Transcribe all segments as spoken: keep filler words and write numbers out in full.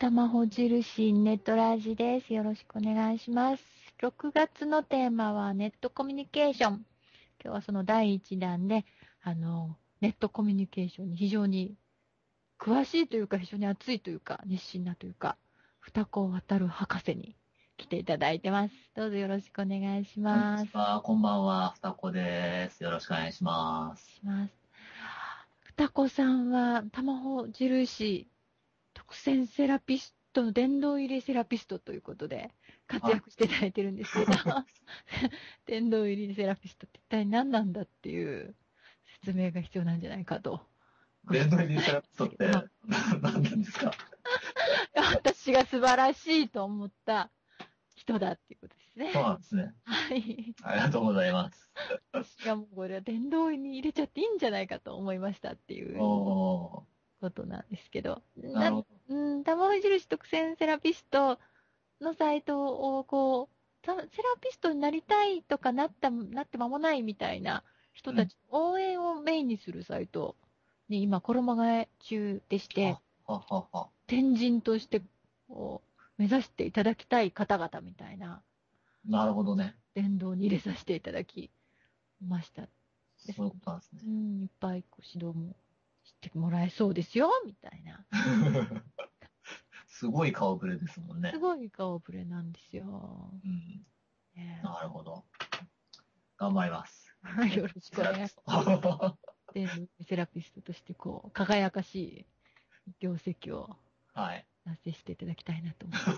玉穂印ネットラジです。よろしくお願いします。ろくがつのテーマはネットコミュニケーション。今日はそのだいいち弾で、あの、ネットコミュニケーションに非常に詳しいというか、非常に熱いというか、熱心なというか、二子渡る博士に来ていただいてます。どうぞよろしくお願いしこんにます。 ちは、こんばんは、ふたこです。よろしくお願いします。 します。二子さんは玉穂印特選セラピストの殿堂入りセラピストということで活はい。 躍していただいてるんですけど、殿堂入りセラピストって一体何なんだっていう説明が必要なんじゃないかとごレン質問ドリーセラピしたいんでストって、 すけど、 な、なんなんですか？ 私が素晴らしいと思った人だっていうことですそうね。 なんですね。 はい。 ありがとうございます。 私がもうこれは殿堂に入れちゃっていいんじゃないかと思いましたっていうおー、 ことなんですけど、な、 なるほど。 うん、玉印特選セラピストのサイトをこう、セラピストになりたいとかなった、なって間もないみたいな人うん。 たち応援をメインにするサイトに今衣替え中でして、 は、は、は、は。 天神としてこう目指していただきたい方々みたいななるほどね。 伝道に入れさせていただきました。です。 そういうことなんですね。 うん、いっぱいこう指導もしてもらえそうですよ、みたいな。 すごい顔ぶれですもんね。 すごい顔ぶれなんですよ。 うん。 ねなるほど。頑張ります。 え、 え、 よろしくお願いしセラピスト。 ます。で、セラピストとしてこう、輝かしい業績をはい。 達成していただきたいなと思って。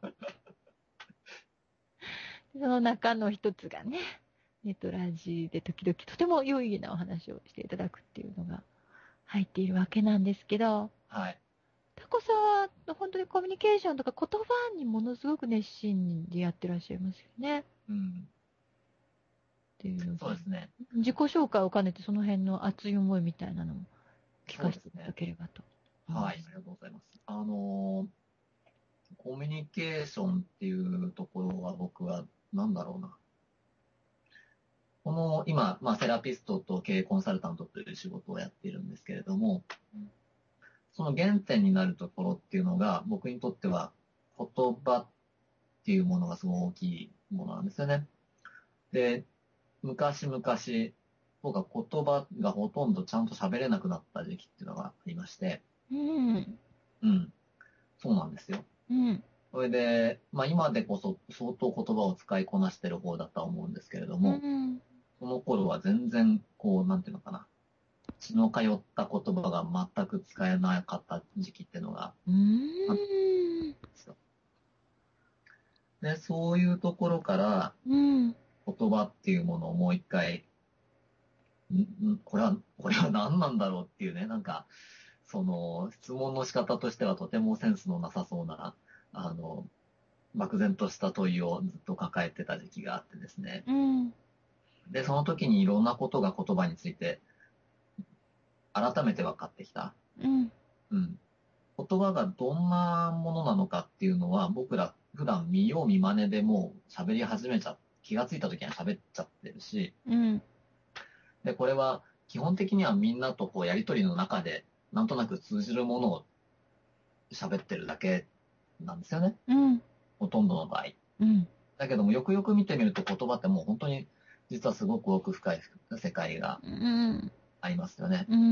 その中の一つがね、ネットラジで時々とても有意義なお話をしていただくっていうのが入っているわけなんですけど、 はい。 タコさんは本当にコミュニケーションとか言葉にものすごく熱心にやってらっしゃいますよね。っうん。 ていうので、 そうですね。 自己紹介を兼ねてその辺の熱い思いみたいなのも聞かせていただそうですね。 ければと思いはい。 ます。 ありがとうございます。あのーコミュニケーションっていうところは僕は、なんだろうな。この、今、まあ、セラピストと経営コンサルタントという仕事をやっているんですけれども、その原点になるところっていうのが、僕にとっては言葉っていうものがすごい大きいものなんですよね。で、昔々、僕は言葉がほとんどちゃんと喋れなくなった時期っていうのがありまして、 うん。 うん、そうなんですよ。 うん。 それで、まあ今でこそ相当言葉を使いこなしてる方だとは思うんですけれどうも、 ん。 その頃は全然、こう、なんていうのかな。血の通った言葉が全く使えなかった時期っていうのがうあったんーん。 ですよ。で、そういうところからうん。 言葉っていうものをもう一回、んんこれは、これは何なんだろうっていうね、なんか、その、質問の仕方としてはとてもセンスのなさそうな、あの、漠然とした問いをずっと抱えてた時期があってですね。 うん。 で、その時にいろんなことが言葉について改めて分かってきた。 うん。 うん。言葉がどんなものなのかっていうのは、僕ら普段見よう見真似でもう喋り始めちゃ、気がついた時には喋っちゃってるし、 うん。 で、これは基本的にはみんなとこうやりとりの中で、なんとなく通じるものを喋ってるだけなんですよね。 うん。 ほとんどの場合。 うん。 だけども、よくよく見てみると言葉ってもう本当に、実はすごく奥深い世界がうん。 ありますよね。 うん。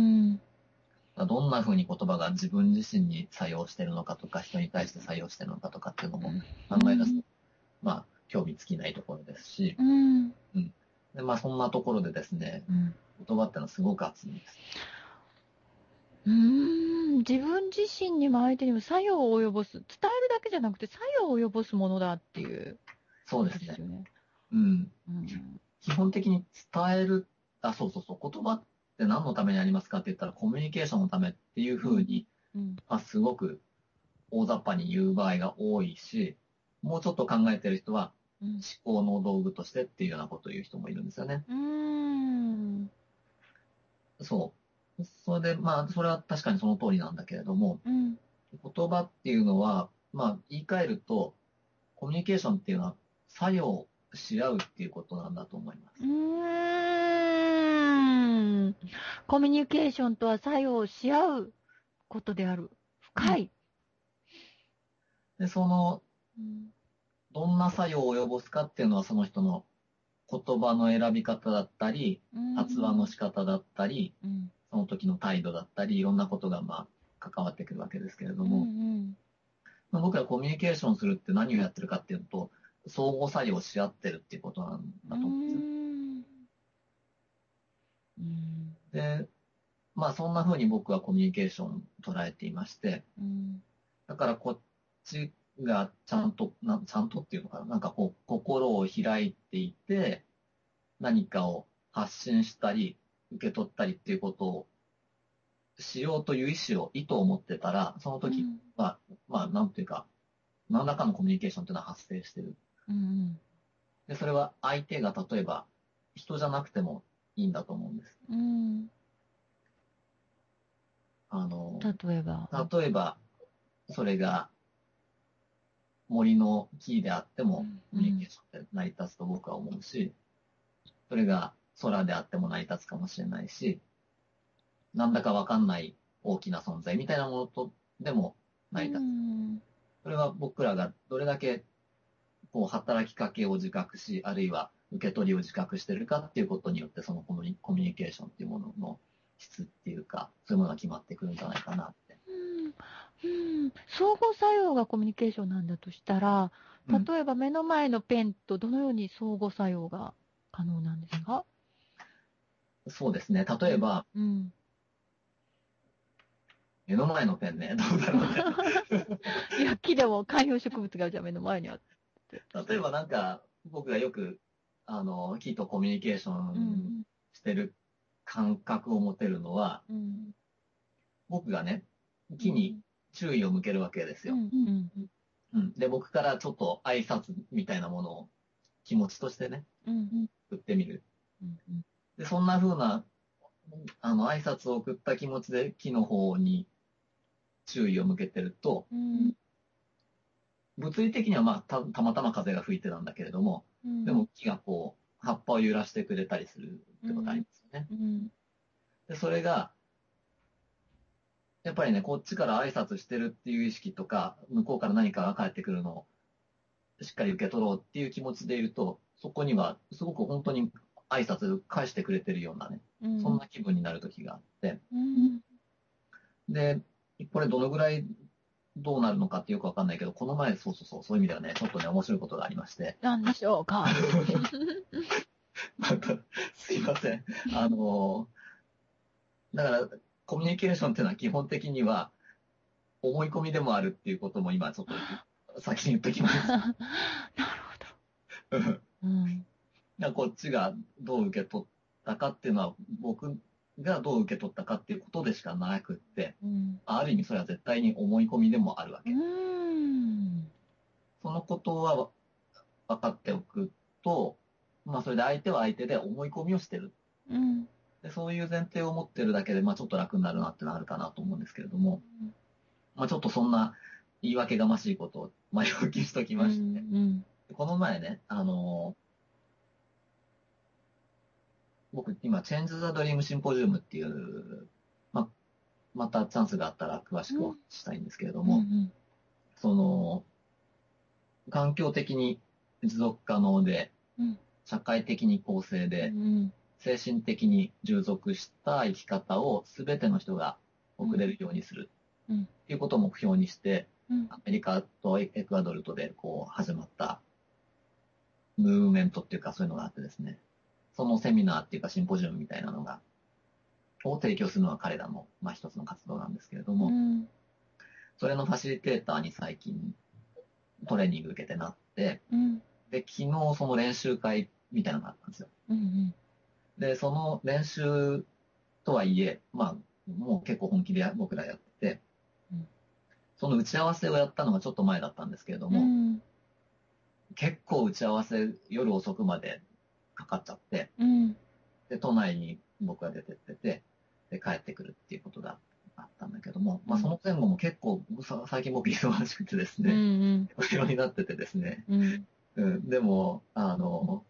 どんな風に言葉が自分自身に作用してるのかとか、人に対して作用してるのかとかっていうのも考え出すと、まあ、興味尽きないところですし、 うん。 うん。で、まあ、そんなところでですね、 うん。 言葉ってのはすごく熱いんです。 うーん。自分自身にも相手にも作用を及ぼす。伝えるだけじゃなくて作用を及ぼすものだっていうことそうですね。 ですよね。 うん。 うん。 基本的に伝える、あ、そうそうそう、言葉って何のためにありますかって言ったら、コミュニケーションのためっていううん。 風に、 うん。 まあ、すごく大雑把に言う場合が多いし、もうちょっと考えてる人は、 うん。 思考の道具としてっていうようなことを言う人もいるんですよね。 うーん。 そう。それで、まあ、それは確かにその通りなんだけれども、 うん。 言葉っていうのは、まあ、言い換えると、コミュニケーションっていうのは、作用し合うっていうことなんだと思いまうす。 ーん。コミュニケーションとは作用し合うことである。 うん。 深い。 で、その、 うんどんな作用を及ぼすかっていうのはその人の言葉の選び方だったり、発話の仕方だったり、 うんその時の態度だったり、いろんなことがまあ関わってくるわけですけれどうも、 んまあ僕らコミュニケーションするって何をやってるかっていうと、相互作用し合ってるっていうことなんうだと思うんですよ。 んうんで、まあそんな風に僕はコミュニケーションを捉えていまして、 うんだからこっちがちゃんと、なちゃんとっていうのかな、なんかこう、心を開いていて、何かを発信したり、受け取ったりっていうことをしようという意思を、意図を持ってたら、その時うんは、まあ、なんていうか、何らかのコミュニケーションっていうのは発生してる。 うんで、それは相手が例えば、人じゃなくてもいいんだと思うんです。 うんあの、 例えば。 例えば、それが森の木であっても、 うんコミュニケーションって成り立つと僕は思うし、それが空であっても成り立つかもしれないし、なんだかわかんない大きな存在みたいなものとでもう成り立つ。 んそれは僕らがどれだけこう働きかけを自覚し、あるいは受け取りを自覚してるかっていうことによって、そのコミュニコミュニケーションっていうものの質っていうか、そういうものが決まってくるんじゃないかなって。 うん、相互作用がコミュニケーションなんだとしたら、 うん、 例えば目の前のペンとどのように相互作用が可能なんですか？ そうですね。例えば、 うん。 目の前のペンね、どうだろうね。 いや、木でも観葉植物がじゃあ目の前にあってとしたら。 例えばなんか、僕がよく、あの、木とコミュニケーショうンん。 してる感覚を持てるのは、 うん。 僕がね、木にうん。 注意を向けるわけですよ。 うん。うん。 うん。で、僕からちょっと挨拶みたいなものを気持ちとしてね、 うん。 送ってみる。 うん。 で、そんな風な、あの、挨拶を送った気持ちで木の方に注意を向けてると、 うん。 物理的にはまあ、た、たまたま風が吹いてたんだけれども、 うん。 でも木がこう、葉っぱを揺らしてくれたりするってことありますよね。 うん。 で、それが、やっぱりね、こっちから挨拶してるっていう意識とか、向こうから何かが返ってくるのをしっかり受け取ろうっていう気持ちでいると、そこにはすごく本当に挨拶返してくれてるようなね、 うん。 そんな気分になる時があって、 うん。 で、これどのぐらいどうなるのかってよくわかんないけど、この前、そうそうそう、そういう意味ではね、ちょっとね、面白いことがありまして、 何でしょうか？ また、すいません。あの、だから、コミュニケーションっていうのは基本的には、思い込みでもあるっていうことも今ちょっと先に言っときます。 なるほど。うん。 こっちがどう受け取ったかっていうのは、僕がどう受け取ったかっていうことでしかなくって、 うん。 ある意味それは絶対に思い込みでもあるわうけ。 ん。 そのことは分かっておくと、まあそれで相手は相手で思い込みをしてる。 うん。 で、そういう前提を持ってるだけで、まあちょっと楽になるなってのはあるかなと思うんですけれども、まあちょっとそんな言い訳がましいことを前置きしときうん。 まして、 うん。 この前ね、あの僕今、チェンジ・ザ・ドリーム・シンポジウムっていう、まあ、またチャンスがあったら詳しくお話ししたいんですけれども、 うん。 その、環境的に持続可能で、 うん。 社会的に公正うで、 ん。 精神的に充足した生き方を全ての人が送れるようにするうん。 っていうことを目標にして、 うん。 アメリカとエクアドルとでこう始まったムーブメントっていうかそういうのがあってですね、そのセミナーっていうかシンポジウムみたいなのが、を提供するのは彼らの、まあ、一つの活動なんですけれども、 うん。 それのファシリテーターに最近トレーニング受けてなって、 うん。 で、昨日その練習会みたいなのがあったんですよ。 うん。 で、その練習とはいえ、まあ、もう結構本気で僕らやってて、 うんその打ち合わせをやったのがちょっと前だったんですけれどうも、 ん。 結構打ち合わせ夜遅くまでかかっちゃって、 うん。 で、都内に僕が出てってて、で、帰ってくるっていうことがあったんだけども、まあその前後も結構、さ最近僕忙しくてですうね、 ん。 いろいろになっててですね、 うん。 うん、でも、あの、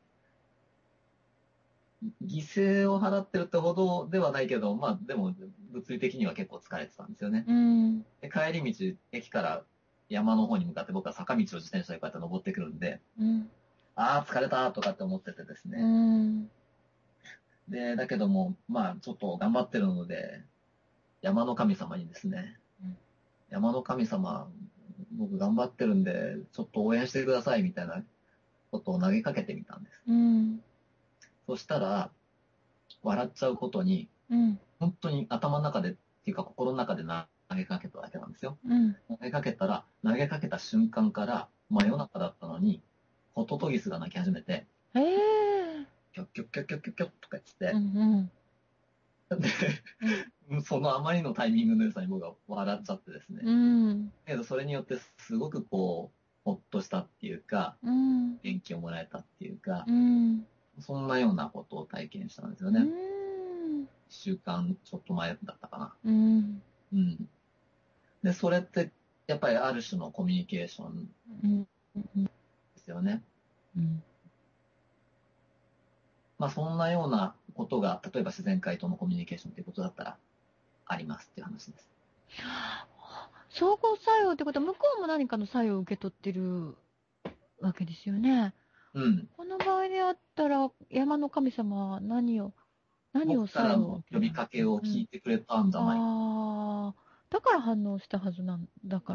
犠牲を払ってるってほどではないけど、まあでも物理的には結構疲れてたんですよね。 うん。 で帰り道、駅から山の方に向かって僕は坂道を自転車でこうやって登ってくるんで、 うんああ、疲れたとかって思っててですうね。 んで、だけども、まあ、ちょっと頑張ってるので、山の神様にですね、 うん山の神様、僕頑張ってるんで、ちょっと応援してくださいみたいなことを投げかけてみたんです。 うんそしたら、笑っちゃうことに、 うん本当に頭の中で、っていうか心の中で投げかけただけなんですよ。 うん投げかけたら、投げかけた瞬間から、真夜中だったのに、ホトトギスが鳴き始めて、 ええキョッキョッキョッキョッキョッキョッとかう言って、 んで、そのあまりのタイミングの良さに僕は笑っちゃってですね。 うんけどそれによってすごくこう、ほっとしたっていうか、 うん元気をもらえたっていうかう、んそんなようなことを体験したんですようね。 ん一週間ちょっと前だったかな。 うんうん。で、それってやっぱりある種のコミュニケーションうんですよね。 うんまあそんなようなことが、例えば自然界とのコミュニケーションということだったらありますっていう話です。 相互作用ってことは向こうも何かの作用を受け取ってるわけですよね。 うん。 この場合であったら山の神様は何を何を僕か作用をらの呼受けるのか。 びかけをうん、 聞いてくれたんじゃない。 ああ、だから反応したはずなんだから。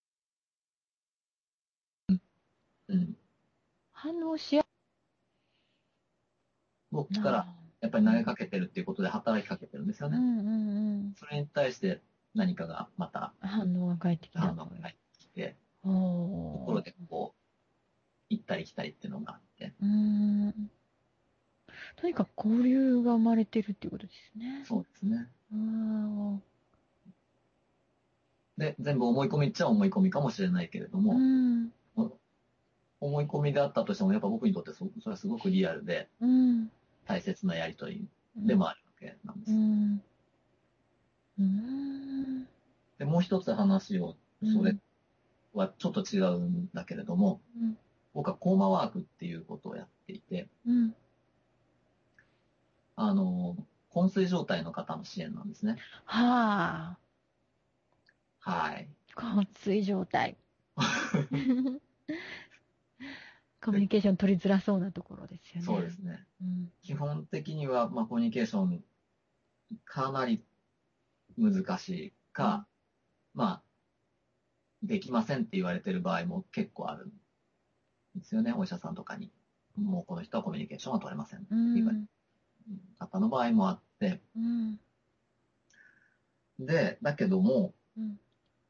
うん。 反応しや僕からなやっぱり投げかけてるっていうことで働きかけてるんですよね。 うんうんうんそれに対して何かがまた反応が返ってきた反応という。 が返ってきて、とこおーろでこう、行ったり来たりっていうのがあって。 うーん。とにかく交流が生まれてるっていうことですね。 そうですね。 うーん。 で、全部思い込みっちゃ思い込みかもしれないけれどうも、 ん。 思い込みであったとしても、やっぱ僕にとってそそれはすごくリアルでうん。 大切なやりとりうんでもあるわけなんでうす。 ん。うん。 で、もう一つ話を、それうん。 はちょっと違うんだけれども、 うん僕はコーマワークっていうことをやっていて、 うんあの、昏睡状態の方の支援なんですね。 はあ。 はい。 昏睡状態。コミュでニケーション取りづらそうなところですよね。 そうですね。 うん。 基本的には、まあ、コミュニケーションかなり難しいか、まあ、できませんって言われてる場合も結構あるんですよね。お医者さんとかに。もうこの人はコミュニケーションは取れませんってう言われるん。 方の場合もあって、 うん。 で、だけども、 うん。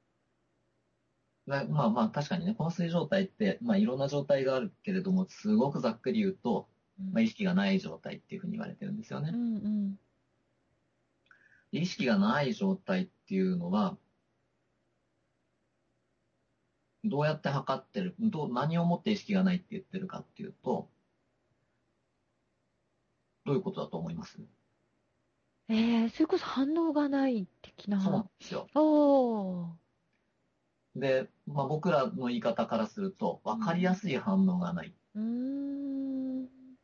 なまあまあ確かにね、昏睡状態って、まあいろんな状態があるけれども、すごくざっくり言うと、まあ、意識がない状態っていうふうに言われてるんですよね。 うん。うん。 で意識がない状態っていうのは、どうやって測ってる、どう、何をもって意識がないって言ってるかっていうと、どういうことだと思います？ えー、それこそ反応がない的そうなんな。 ですよ。 おー。 で、まあ、僕らの言い方からすると、分かりやすい反応がない。 うーん。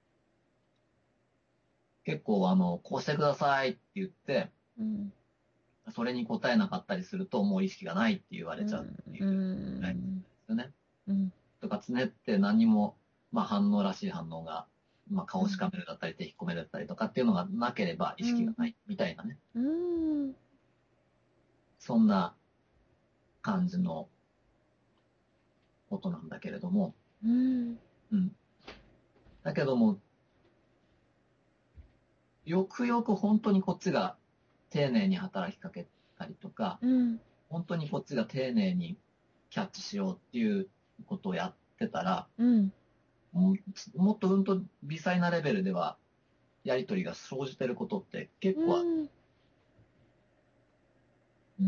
結構、あの、こうしてくださいって言って、 うん。 それに答えなかったりすると、もう意識がないって言われちゃうってういうぐらいでん。 すよね。 うん。 とか、常って何も、まあ、反応らしい反応が、まあ、 うん。 顔しかめるだったり、手引っ込めるだったりとかっていうのがなければ意識がないみたいなね。 うん。 そんな感じのことなんだけれども、 うん。 うん。だけども、よくよく本当にこっちが丁寧に働きかけたりとか、 うん。 本当にこっちが丁寧にキャッチしようっていうことをやってたら、 うん。 ももっとうんと微細なレベルではやりとりが生じてることって結構ある。 うん。うん。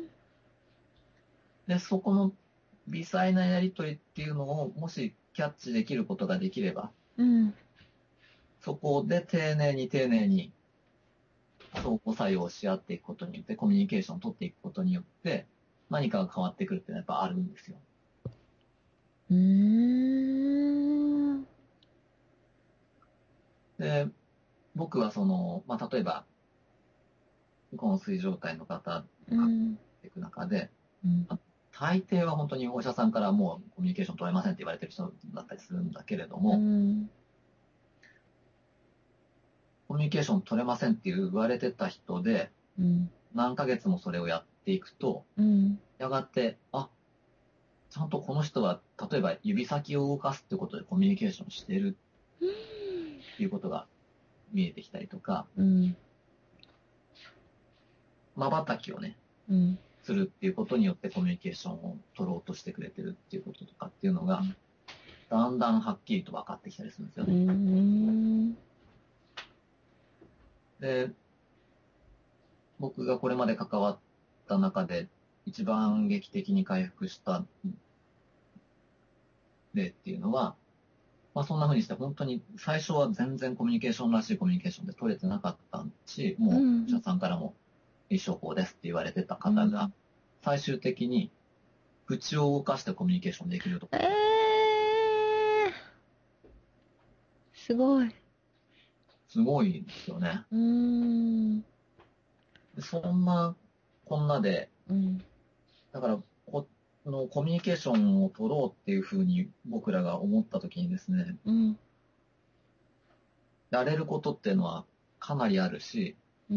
で、そこの微細なやりとりっていうのをもしキャッチできることができれば、 うん。 そこで丁寧に丁寧に相互作用し合っていくことによって、コミュニケーションを取っていくことによって、何かが変わってくるっていうのはやっぱあるんですよ。 うん。 で、僕はその、まあ、例えば、昏睡状態の方をうん。 かっていく中で、 うん。 大抵は本当にお医者さんからもうコミュニケーション取れませんって言われてる人だったりするんだけれども、 うん。 コミュニケーション取れませんって言われてた人で、 うん。 何ヶ月もそれをやっていくと、 うん。 やがて、あ、ちゃんとこの人は、例えば指先を動かすってことでコミュニケーションしてるっていうことが見えてきたりとか、 うん。 瞬きをね、 うん。 するっていうことによってコミュニケーションを取ろうとしてくれてるっていうこととかっていうのが、だんだんはっきりと分かってきたりするんですようね。 ん。 で、僕がこれまで関わった中で一番劇的に回復した例っていうのは、まあそんな風にして本当に最初は全然コミュニケーションらしいコミュニケーションで取れてなかったし、もうお医者さんからもいい処方ですって言われてた方が、最終的に口を動かしてコミュニケーションできると。 えー、すごい。 すごいですよね。 うーん。 でそんなこんなで、 うん。 だからこのコミュニケーションを取ろうっていう風に僕らが思った時にですね、 うん。 やれることっていうのはかなりあるし、 うん。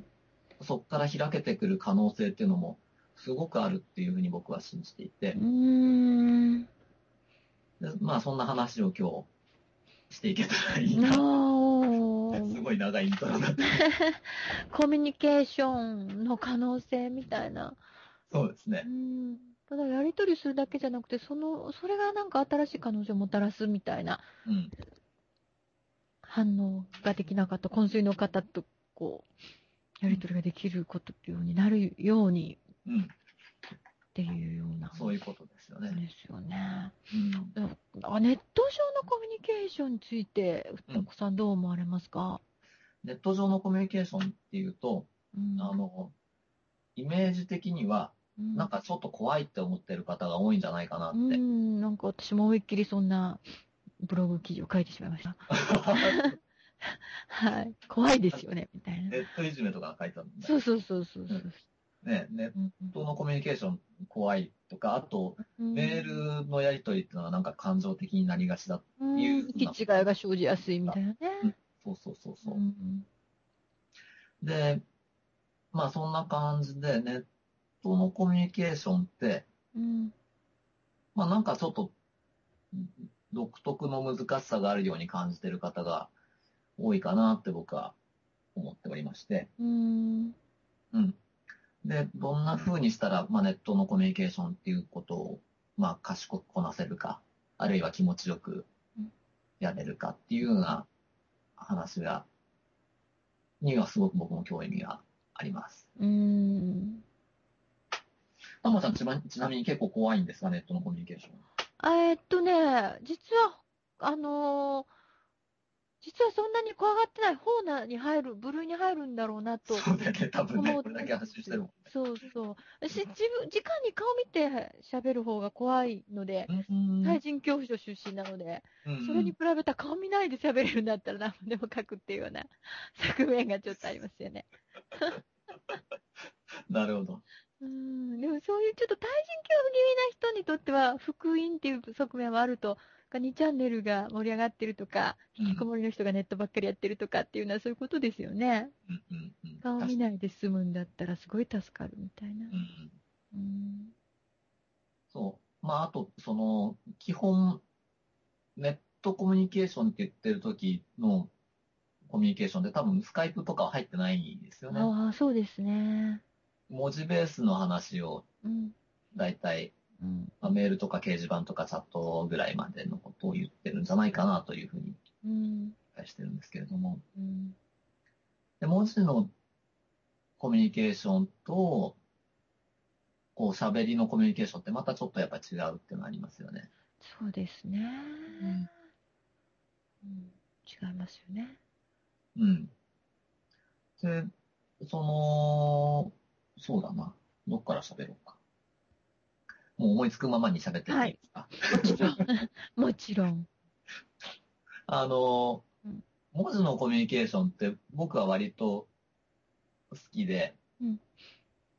そこから開けてくる可能性っていうのもすごくあるっていうふうに僕は信じていて、 うーん。 でまあそんな話を今日していけたらいいな。すのごい長いイントロだった。 コミュニケーションの可能性みたいな。 そうですね。 うん。ただやり取りするだけじゃなくて、その、それがなんか新しい可能性をもたらすみたいなうん。 反応ができなかった昏睡の方と、こう、やり取りができることっていうようになるようにうん。 っていうような。 そういうことですよね。 ですよね。 うん。 あ、ネット上のコミュニケーションについて、 うん歌子さんどう思われますか？ ネット上のコミュニケーションっていうと、 うん。 あの、イメージ的には、 うん、 なんかちょっと怖いって思ってる方が多いんじゃないかなうって。 ん、なんか私も思いっきりそんなブログ記事を書いてしまいました。はい。怖いですよね、みたいな。 ネットいじめとか書いてあるんだそうそうそうそうそう。 ね、ネッうんトのコミュニケーション怖いとか、あと、 うんメールのやり取りっていうのはなんか感情的になりがちだってうん、 いうふうな。 行き違いが生じやすいみたいなね。 うん、そうそうそううそんう。で、まあそんな感じで、ネットのコミュニケーションって、 うんまあなんかちょっと独特の難しさがあるように感じてる方が多いかなって僕は思っておりまして、 うんうん。で、どんな風にしたら、まあ、ネットのコミュニケーションっていうことを、まあ、賢くこなせるか、あるいは気持ちよくやれるかっていうような話が、にはすごく僕も興味があります。 うん。 たまちゃんちな、ちなみに結構怖いんですか、ネットのコミュニケーション。 あえっとね、実は、あのー実はそんなに怖がってない方なに入る、部類に入るんだろうなとそうだよね、多分ね、 思う。 これだけ発信してるもんね。 そうそう。私、自分、直に顔見て喋る方が怖いので、 うん、 対人恐怖症出身なので、 うん、うそれにん。 比べたら顔見ないで喋れるんだったら何でも書くっていうような側面がちょっとありますよね。 なるほど。 うん、でもそういうちょっと対人恐怖気味な人にとっては、福音っていう側面はあると、にチャンネルが盛り上がってるとか、引きこもりの人がネットばっかりやってるとかっていうのはそういうことですよね。 うん、うん、うん。 顔見確かないで済むんだったらすごい助かるみたいな。 に。うん。 うん。 そう。まあ、あと、その、基本、ネットコミュニケーションって言ってる時のコミュニケーションで多分スカイプとかは入ってないんですよね。 ああ、そうですね。 文字ベースの話をうん。 だいたい、 うん。 まあ、メールとか掲示板とかチャットぐらいまでのことを言ってるんじゃないかなというふうにうん。 理解してるんですけれども。 うん。 で、文字のコミュニケーションと、こう喋りのコミュニケーションってまたちょっとやっぱ違うっていうのありますよね。 そうですね。 うん。 うん。違いますよね。 うん。で、その、そうだな。どっから喋ろうか。もう思いつくままに喋ってってはい。 いいですか。 もちろん。もちろん。 あの、 うん。 文字のコミュニケーションって僕は割と好きで、 うん。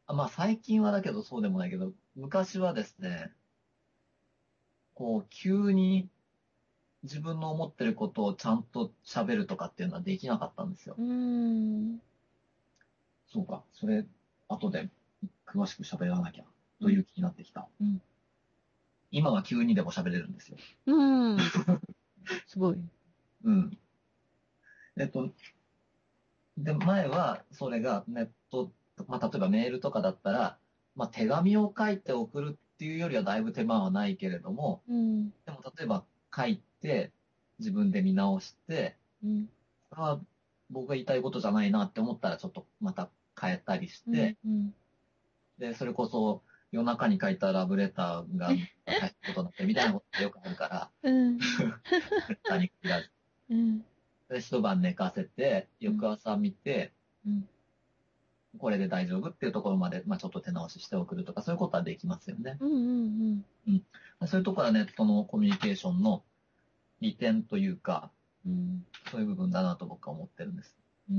まあ最近はだけどそうでもないけど、昔はですね、こう、急に自分の思ってることをちゃんと喋るとかっていうのはできなかったんですよ。 うーん。 そうか、それ、後で詳しく喋らなきゃ、 うん。 という気になってきた。 うん。 今は急にでも喋れるんですよ。 うーん。すごい。 うん。えっと、で、前は、それがネット、まあ、例えばメールとかだったら、まあ、手紙を書いて送るっていうよりはだいぶ手間はないけれども、 うん。 でも例えば書いて、自分で見直して、 うん。 これは僕が言いたいことじゃないなって思ったらちょっとまた変えたりしうん。 て、 うん。 で、それこそ夜中に書いたラブレターが大変なことになってるみたいなことってよくあるから、 うん。 絶対に限らず。 うん。 で、一晩寝かせて、 うん。 翌朝見て、 うん。 これで大丈夫っていうところまで、まあ、ちょっと手直しして送るとか、そういうことはできますよね。 うん。うん。 うん。そういうところはネットのコミュニケーションの利点というか、 うん。 そういう部分だなと僕は思ってるんです。 うん。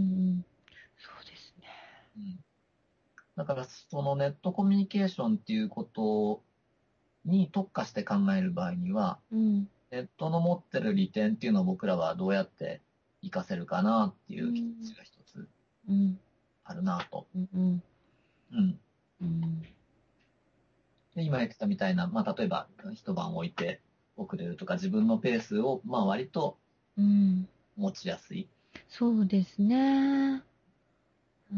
そうですね。 うん。だから、そのネットコミュニケーションっていうことに特化して考える場合には、 うん。 ネットの持ってる利点っていうのを僕らはどうやって活かせるかなっていう気持うん。 ちが一つうん。 あるなと。 うん。うん。 うん。 うん。 で、今言ってたみたいな、まあ、例えば一晩置いて送れるとか、自分のペースを、まあ、割とうん。 持ちやすい。 そうですね。うん。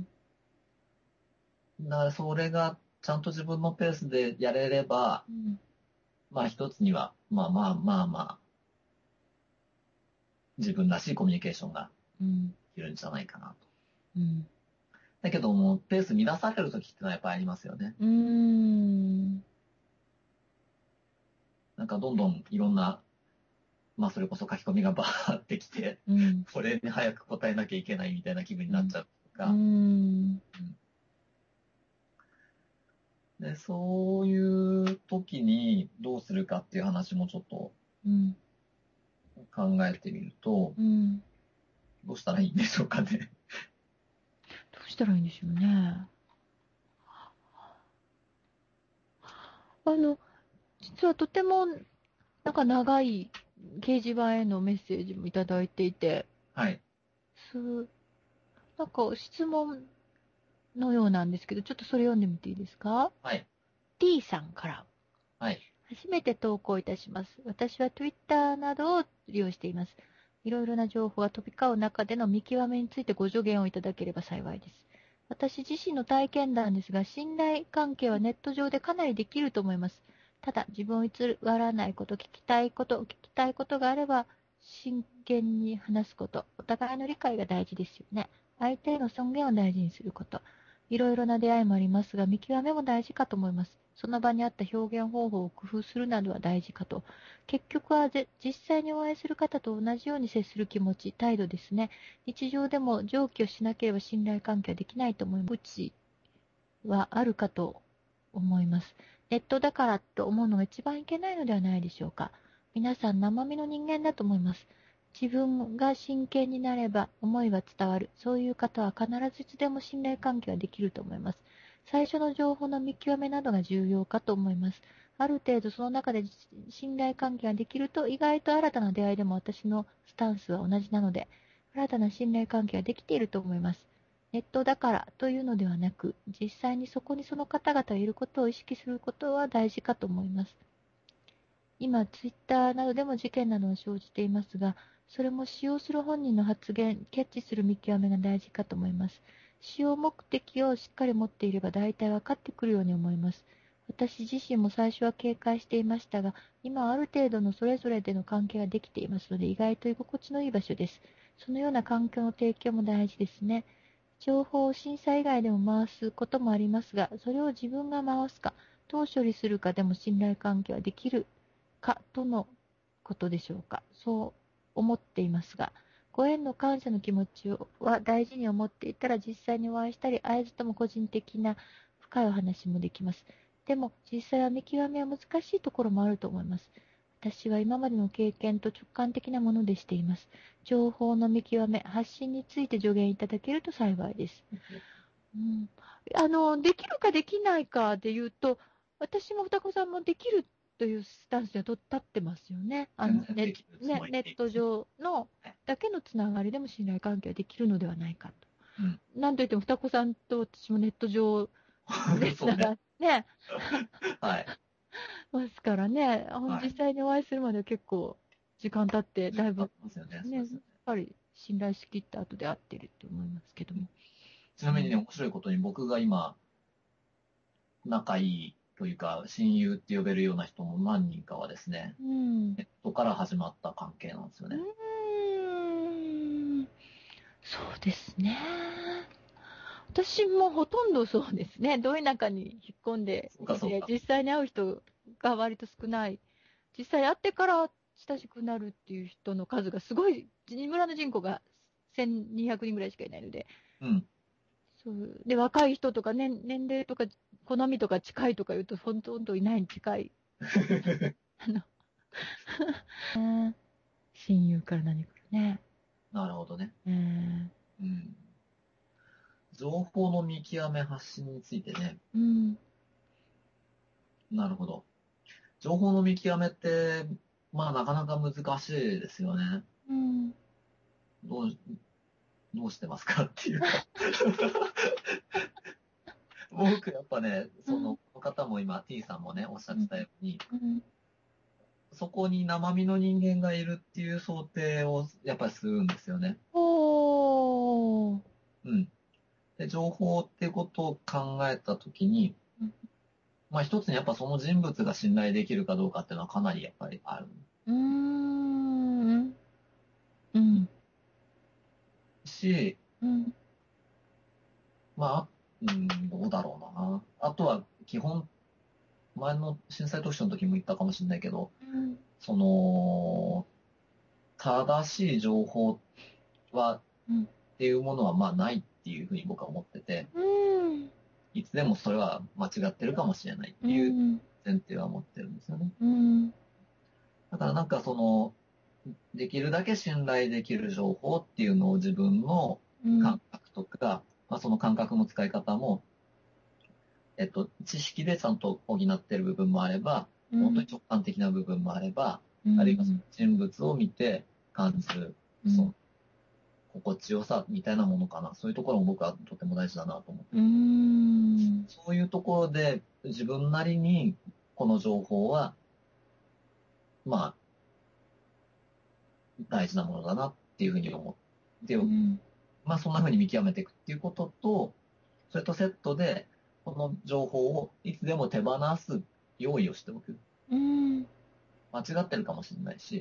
だからそれがちゃんと自分のペースでやれれば、 うん。 まあ一つには、まあまあまあまあ、自分らしいコミュニケーションがうん。 できるんじゃないかなと。 うん。 だけども、ペース乱されるときってのはやっぱりありますよね。 うーん。 なんかどんどんいろんな、まあそれこそ書き込みがバーってきて、 うん。 これに早く答えなきゃいけないみたいな気分にうん。 なっちゃうとうか、 ん。 で、そういう時にどうするかっていう話もちょっとうん。 考えてみると、 うん。 どうしたらいいんでしょうかね。 どうしたらいいんでしょうね。あの、実はとても、なんか長い掲示板へのメッセージもいただいていて、 はい。 す、なんか質問のようなんですけど、ちょっとそれ読んでみていいですか？ はい。 T さんから。 はい。 初めて投稿いたします。私は Twitter などを利用しています。いろいろな情報が飛び交う中での見極めについてご助言をいただければ幸いです。私自身の体験談ですが、信頼関係はネット上でかなりできると思います。ただ、自分を偽らないこと、聞きたいこと、聞きたいことがあれば、真剣に話すこと、お互いの理解が大事ですよね。相手への尊厳を大事にすること。いろいろな出会いもありますが、見極めも大事かと思います。その場にあった表現方法を工夫するなどは大事かと。結局はぜ実際にお会いする方と同じように接する気持ち、態度ですね。日常でも上記をしなければ信頼関係はできないと思います。うちはあるかと思います。ネットだからと思うのが一番いけないのではないでしょうか。皆さん生身の人間だと思います。自分が真剣になれば思いは伝わる。そういう方は必ずいつでも信頼関係はできると思います。最初の情報の見極めなどが重要かと思います。ある程度その中で信頼関係ができると意外と新たな出会いでも私のスタンスは同じなので、新たな信頼関係ができていると思います。ネットだからというのではなく、実際にそこにその方々がいることを意識することは大事かと思います。今、ツイッターなどでも事件などが生じていますが、それも使用する本人の発言、キャッチする見極めが大事かと思います。使用目的をしっかり持っていれば大体分かってくるように思います。私自身も最初は警戒していましたが、今はある程度のそれぞれでの関係ができていますので、意外と居心地のいい場所です。そのような環境の提供も大事ですね。情報を審査以外でも回すこともありますが、それを自分が回すか、どう処理するかでも信頼関係はできるかとのことでしょうか。そう思っていますが、ご縁の感謝の気持ちは大事に思っていたら実際にお会いしたり、会えずとも個人的な深いお話もできます。でも実際は見極めは難しいところもあると思います。私は今までの経験と直感的なものでしています。情報の見極め、発信について助言いただけると幸いです。 うん、あの、できるかできないかで言うと、私も双子さんもできるというスタンスにはと立ってますよね。あの、 全然ネ、 できるつね、 もりネットでいますね。 上のはい。 だけのつながりでも信頼関係はできるのではないかと。 うん。 なんといっても双子さんと私もネット上でつそうね。 ながってね、 はい。 ますからね、あのはい。 実際にお会いするまでは結構時間経って、 時間経っだいぶてますよね。 ね、やっそうですよね。 ぱり信頼しきった後で会ってるって思いますけどうん。 も。 ちなみにね、 うん。 面白いことに僕が今、仲いいというか、親友って呼べるような人も何人かはですね、 うん。 ネットから始まった関係なんですようね。 ーん。そうですね。私もほとんどそうですね。ど田舎に引っ込んでいて、 そうかそうか。 実際に会う人が割と少ない。実際会ってから親しくなるっていう人の数がすごい、村の人口がせんにひゃくにんぐらいしかいないので、 うん。 そう。で、若い人とか、年、年齢とか、好みとか近いとか言うと、ほとんどいないに近い。あの、ね親友から何からね。 なるほどね。 えー、 うん。情報の見極め発信についてね。 うん、 なるほど。情報の見極めって、まあなかなか難しいですよね。 うん、 どう、どうしてますかっていうか僕やっぱね、その、 うん、 この方も今 T さんもね、おっしゃうん、 ってたように、 うん。 そこに生身の人間がいるっていう想定をやっぱりするんですよね。 おー。 うん。で、情報っていうことを考えたときに、 うん、 まあ一つにやっぱその人物が信頼できるかどうかっていうのはかなりやっぱりあるうーん、うん、 し、 うん、 まあ、うん、どうだろうな。あとは基本、前の震災特集の時も言ったかもしれないけど、 うん、 その、正しい情報は、 うん、 っていうものはまあないっていうふうに僕は思ってて、 うん、 いつでもそれは間違ってるかもしれないっていううん、 前提は持ってるんですよね。 うん、 だからなんかその、できるだけ信頼できる情報っていうのを自分のうん、 感覚とか、まあ、その感覚の使い方も、えっと、知識でちゃんと補ってる部分もあれば、本当に直感的な部分もあれば、 うあるいはそのん、 人物を見て感じる、 うん、 その心地よさみたいなものかな。そういうところも僕はとても大事だなと思ってうて。 ん、 そういうところで自分なりにこの情報は、まあ、大事なものだなっていうふうに思って、 うん、 まあそんなふうに見極めていくっていうことと、それとセットで、この情報をいつでも手放す用意をしておく。 うん、 間違ってるかもしれないし、 うん、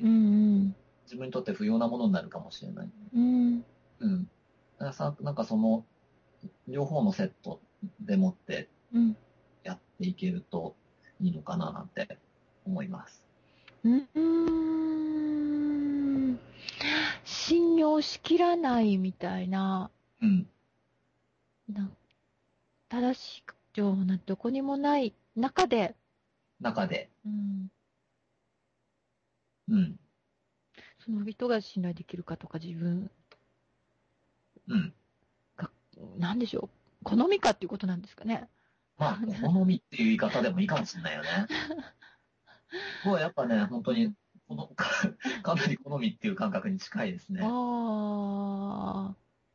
自分にとって不要なものになるかもしれない。 うん、 うん。だからさ、なんかその、両方のセットでもってうん、 やっていけるといいのかななんて思います。 うん、信用しきらないみたいな、 うん。 な正しい情報なんてどこにもない中で、 中で、 うん、 うん。 その人が信頼できるかとか自分うん。 が、なんでしょう、好みかっていうことなんですかね。 まあ、好みっていう言い方でもいいかもしれないよね。僕はやっぱね、本当に、 うん、 この、か、かなり好みっていう感覚に近いですね。 ああ、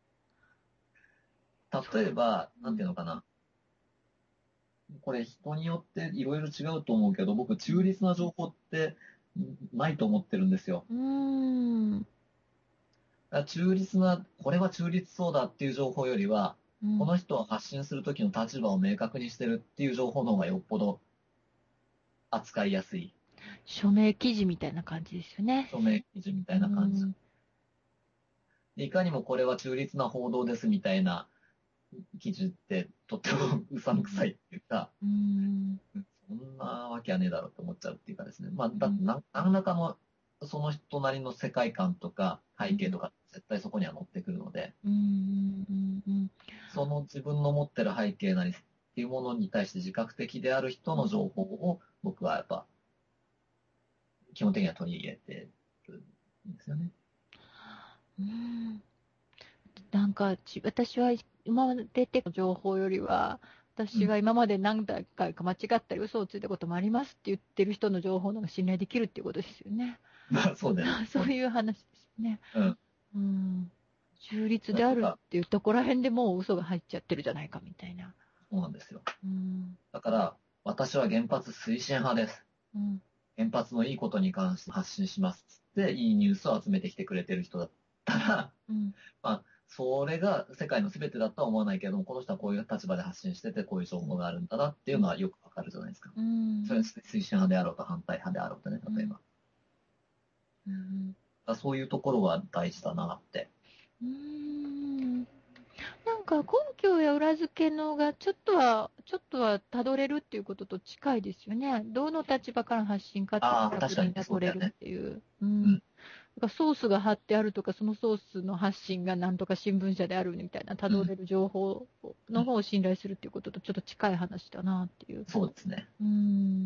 そう。 例えば、なんていううん、 のかな。これ人によっていろいろ違うと思うけど、僕、 うん、 中立な情報ってないと思ってるんですよ。 うーん、うだから中立な、これは中立そうだっていう情報よりは、こん。 の人は発信するときの立場を明確にしてるっていう情報の方がよっぽど扱いやすい。 署名記事みたいな感じですよね。 署名記事みうたいな感じ。 ん、 でいかにもこれは中立な報道ですみたいな記事ってとってもうさんくさいっていうか、 うん、 そんなわけはねえだろうと思っちゃうっていうかですね。まあ、 うん、 だってな何らかのその人なりの世界観とか背景うん、 とか絶対そこには載ってくるので、 うん、うん、うん、 その自分の持ってる背景なりっていうものに対して自覚的である人の情報を僕はやっぱ基本的には取り入れてるんですよね。 うん。 なんかち、私は今まで出てる情報よりは、私は今まで何回か間違ったり嘘をついたこともありますって言ってる人の情報の方が信頼できるっていうことですよね。 まあ、そうだよね。 そういう話ですよね。 うん。 うん。中立であるなんか、 っていうところら辺でもう嘘が入っちゃってるじゃないかみたいな。 そうなんですよ。 うん。 だから、私は原発推進派です。 うん。 原発のいいことに関して発信しますっつって、いいニュースを集めてきてくれてる人だったら、 うん。 まあ、それが世界の全てだとは思わないけども、この人はこういう立場で発信してて、こういう情報があるんだなっていうのはよくわかるじゃないですか。 うん。 それは推進派であろうと反対派であろうとね、例えば。 うん。 だからそういうところは大事だなって。 うん。なんか根拠や裏付けのがちょっとは、ちょっとはたどれるっていうことと近いですよね。どの立場から発信かっていうああ、 のが確確かにね、 認が取れるっそうだよね。 ていう。うん。 うん。 だからソースが貼ってあるとか、そのソースの発信がなんとか新聞社であるみたいな、たうん。 どれる情報の方を信頼するっていうこととちょっと近い話だなっていう。 そうですね。 うん。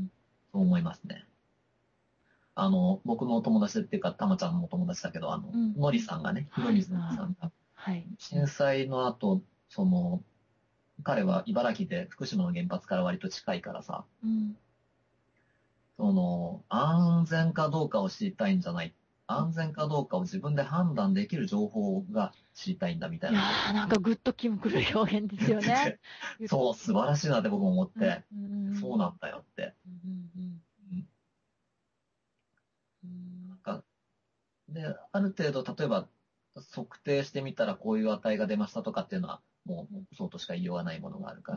そう思いますね。あの、僕のお友達っていうか、たまちゃんのお友達だけど、あの、 うん。 のりさんがね、ひろはい。 みずさんが、 はい。 震災の後、その、彼は茨城で福島の原発から割と近いからさ、 うん。 その、安全かどうかを知りたいんじゃない。安全かどうかを自分で判断できる情報が知りたいんだみたいいやなことをー、なんかグッときもくる表現です言っよね。 てて、そう、素晴らしいなって僕も思っうん。 て、 うん。 そうなんだよって。 うんうんうんうん。 なんかで、ある程度、例えば、測定してみたらこういう値が出ましたとかっていうのは、もうそうとしか言いようがないものがあるから、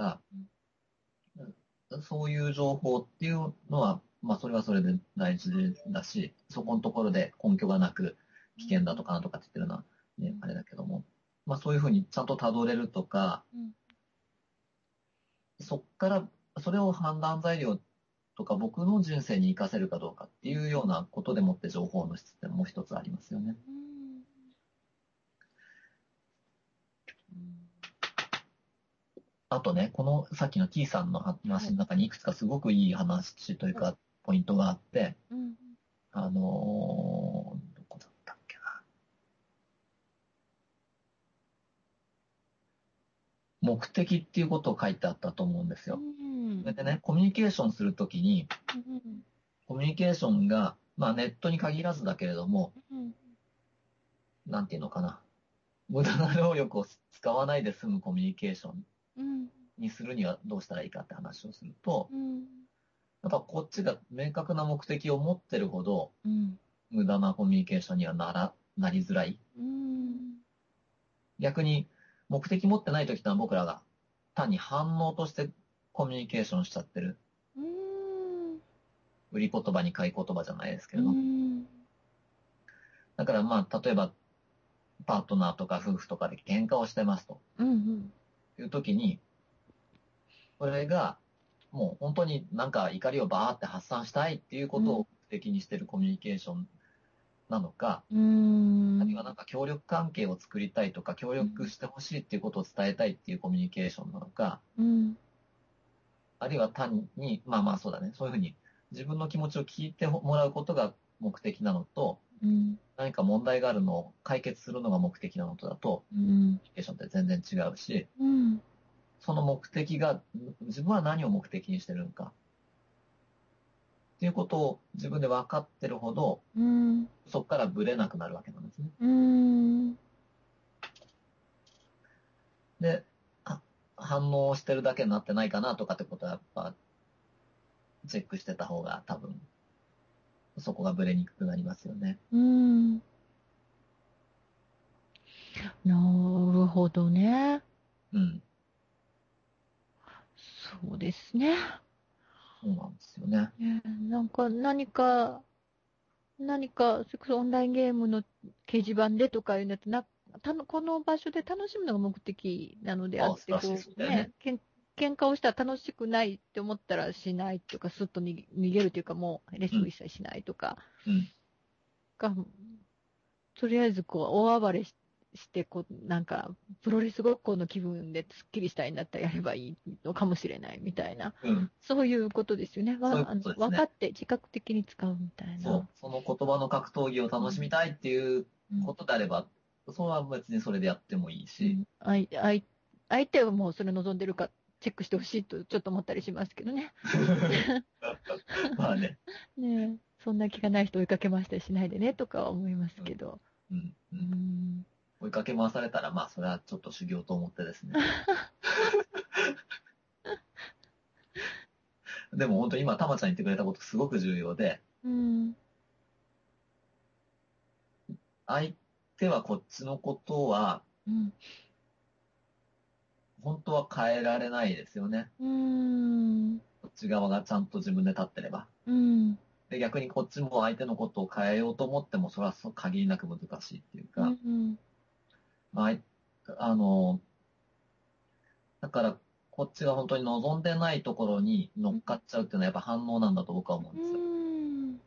そういう情報っていうのは、まあ、それはそれで大事だし、そこのところで根拠がなく、危険だとかなんとかって言ってるのは、ね、あれだけども、まあ、そういうふうにちゃんと辿れるとか、 うんそっから、それを判断材料とか、僕の人生に活かせるかどうかっていうようなことでもって情報の質ってもう一つありますよね。 うんあとね、このさっきの T さんの話の中にいくつかすごくいい話というか、ポイントがあって、 うんあのーどこだったっけな。目的っていうことを書いてあったと思うんですうよ。それんでね、コミュニケーションするときに、 うんコミュニケーションが、まあネットに限らずだけれども、 うんなんていうのかな。無駄な労力を使わないで済むコミュニケーションうんにするにはどうしたらいいかって話をすると、 うんやっぱこっちが明確な目的を持ってるほど、 うん無駄なコミュニケーションにはなら、なりづらい。 うん逆に、目的持ってない時ってのは僕らが単に反応としてコミュニケーションしちゃってる。 うん売り言葉に買い言葉じゃないですけうれども。 んだからまあ、例えば、パートナーとか夫婦とかで喧嘩をしてますとうんいう時に、それが、もう本当になんか怒りをバーって発散したいっていうことを目的にしてるコミュニケーションなのか、あるいはなんか協力関係を作りたいとか、協力してほしいっていうことを伝えたいっていうコミュニケーションなのか、 うんあるいは単に、まあまあそうだね、そういうふうに自分の気持ちを聞いてもらうことが目的なのと、 うん何か問題があるのを解決するのが目的なのとだと、 うんコミュニケーションって全然違うし、 うんその目的が、自分は何を目的にしてるのかっていうことを自分で分かってるほど、 うんそこからブレなくなるわけなんですね。 うんで、あ反応してるだけになってないかなとかってことはやっぱチェックしてた方が多分そこがブレにくくなりますよね。 うんなるほどね。 うん。 そうですね。 そうなんですよね。 ねなんか何か、何か、それこそオンラインゲームの掲示板でとかいうのってな、たのこの場所で楽しむのが目的なのであああ、素晴って、 らしい。 こうね、 そうだよね。 けん喧嘩をしたら楽しくないって思ったらしないとか、スッと逃げ逃げるというか、もうレスうん。 を一切しないとかうん。 が、とりあえずこう大暴れしして、こうなんかプロレスごっこの気分ですっきりしたいんだったらやればいいのかもしれないみたいな、 うん。 そういうことですよね。 そういうわあのことですね。 分かって自覚的に使うみたいな。 そう。その言葉の格闘技を楽しみたいっていううんことであれば、 それは別にそれでやってもいいし、 うん、相相相手はもうそれ望んでるかチェックしてほしいとちょっと思ったりしますけどね。 まあね、 ねえ、そんな気がない人追いかけ回したりしないでねとかは思いますうん、 けど。 うん、ううん。 ん。 追いかけ回されたら、まあ、それはちょっと修行と思ってですね。でも本当今、たまちゃん言ってくれたことすごく重要で、 うん。 相手はこっちのことは、 うん。 本当は変えられないですよね。 うん。 こっち側がちゃんと自分で立ってれば。 うん。 で、逆にこっちも相手のことを変えようと思っても、それはそう限りなく難しいっていううか、 ん。 まあ、あの、だから、こっちが本当に望んでないところに乗っかっちゃうっていうのはやっぱ反応なんだと僕は思うんうですよ。 ん。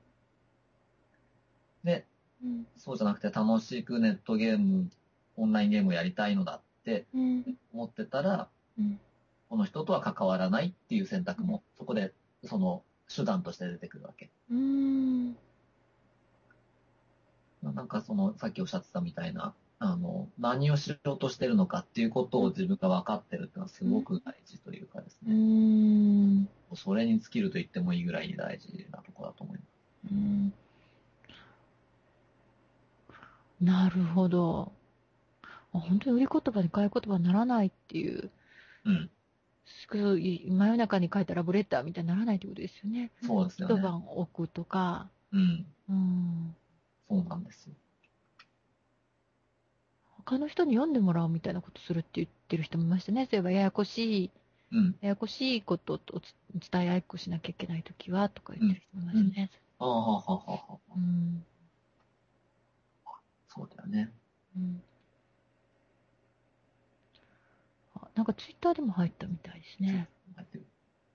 で、 うん。 そうじゃなくて楽しくネットゲーム、オンラインゲームをやりたいのだってうん。 思ってたら、 うん。 この人とは関わらないっていう選択も、そこで、その手段として出てくるわけ。 うん。 なんかその、さっきおっしゃってたみたいな、あの、何をしようとしてるのかっていうことを自分が分かってるっていうのはすごく大事というかですうね。 ん。 それに尽きると言ってもいいぐらいに大事なところだと思います。 うん。なるほど。あ、本当に売り言葉に買い言葉にならないっていう、 うん。 すごい真夜中に書いたラブレターみたいにならないってことですよね。 そうですよ一ね。 晩置くとか。 うん。 うん。 そうなんですよ。 他の人に読んでもらうみたいなことするって言ってる人もいましたね。そういえばややこしい、 うん。 ややこしいことを伝え合いっこしなきゃいけないときは、とか言うん。 ってる人もいまうん。 したね。 ああ、はははは。 うん。 そうだよね。 うん。あ、なんかツイッターでも入ったみたいですそうね。 入ってる。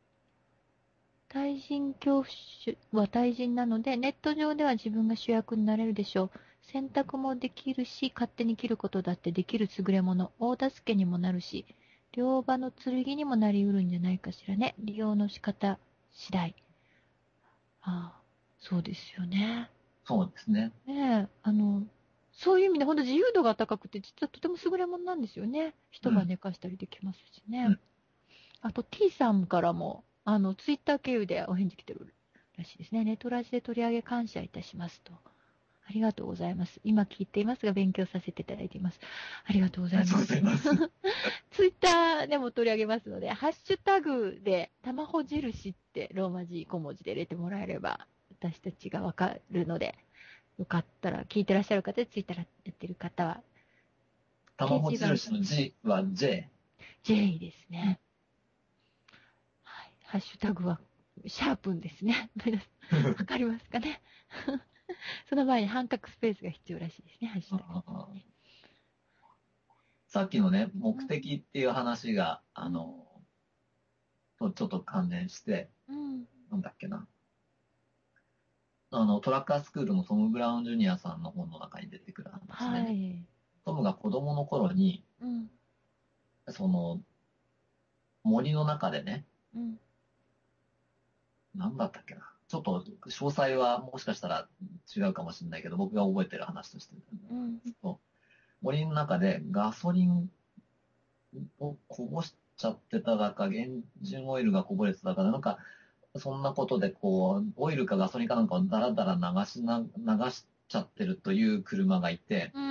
対人恐怖は対人なので、ネット上では自分が主役になれるでしょう。選択もできるし、勝手に切ることだってできる優れもの。大助けにもなるし、両刃の剣にもなりうるんじゃないかしらね。利用の仕方次第。ああ、そうですよね。 そうですね。 ねえ、あの、そういう意味で本当自由度が高くて、実はとても優れものなんですよね。一晩うん。 寝かしたりできますしね。 うん。 あと T さんからも、あの、ツイッター経由でお返事来てるらしいですね。ネトラジで取り上げ感謝いたしますと。ありがとうございます。今聞いていますが、勉強させていただいています。ありがとうございます。 ありがとうございます。 ツイッターでも取り上げますので、ハッシュタグで、たまほ印ってローマ字小文字で入れてもらえれば、私たちがわかるので、よかったら、聞いてらっしゃる方で、ツイッターやってる方は、掲卵示板、 印の G は J。 J ですうん。 ね。はい。ハッシュタグは、シャープンですね。皆さんわかりますかね。その前に半角スペースが必要らしいですね、ハッシュタグ。 さっきのね、目うん、 的っていう話が、あうん、 の、とちょっと関連して、 うん。 なんだっけな。あの、トラッカースクールのトム・ブラウン・ジュニアさんの本の中に出てくる話でね、 はい。 トムが子供の頃に、 うん、 その、森の中でね、 うん、 なんだったっけな。ちょっと、詳細はもしかしたら違うかもしれないけど、僕が覚えてる話として、 うん、 森の中でガソリンをこぼしちゃってただか、エンジンオイルがこぼれてたか、なんか、そんなことで、こう、オイルかガソリンかなんかをダラダラ流しな、流しちゃってるという車がいて、 うん、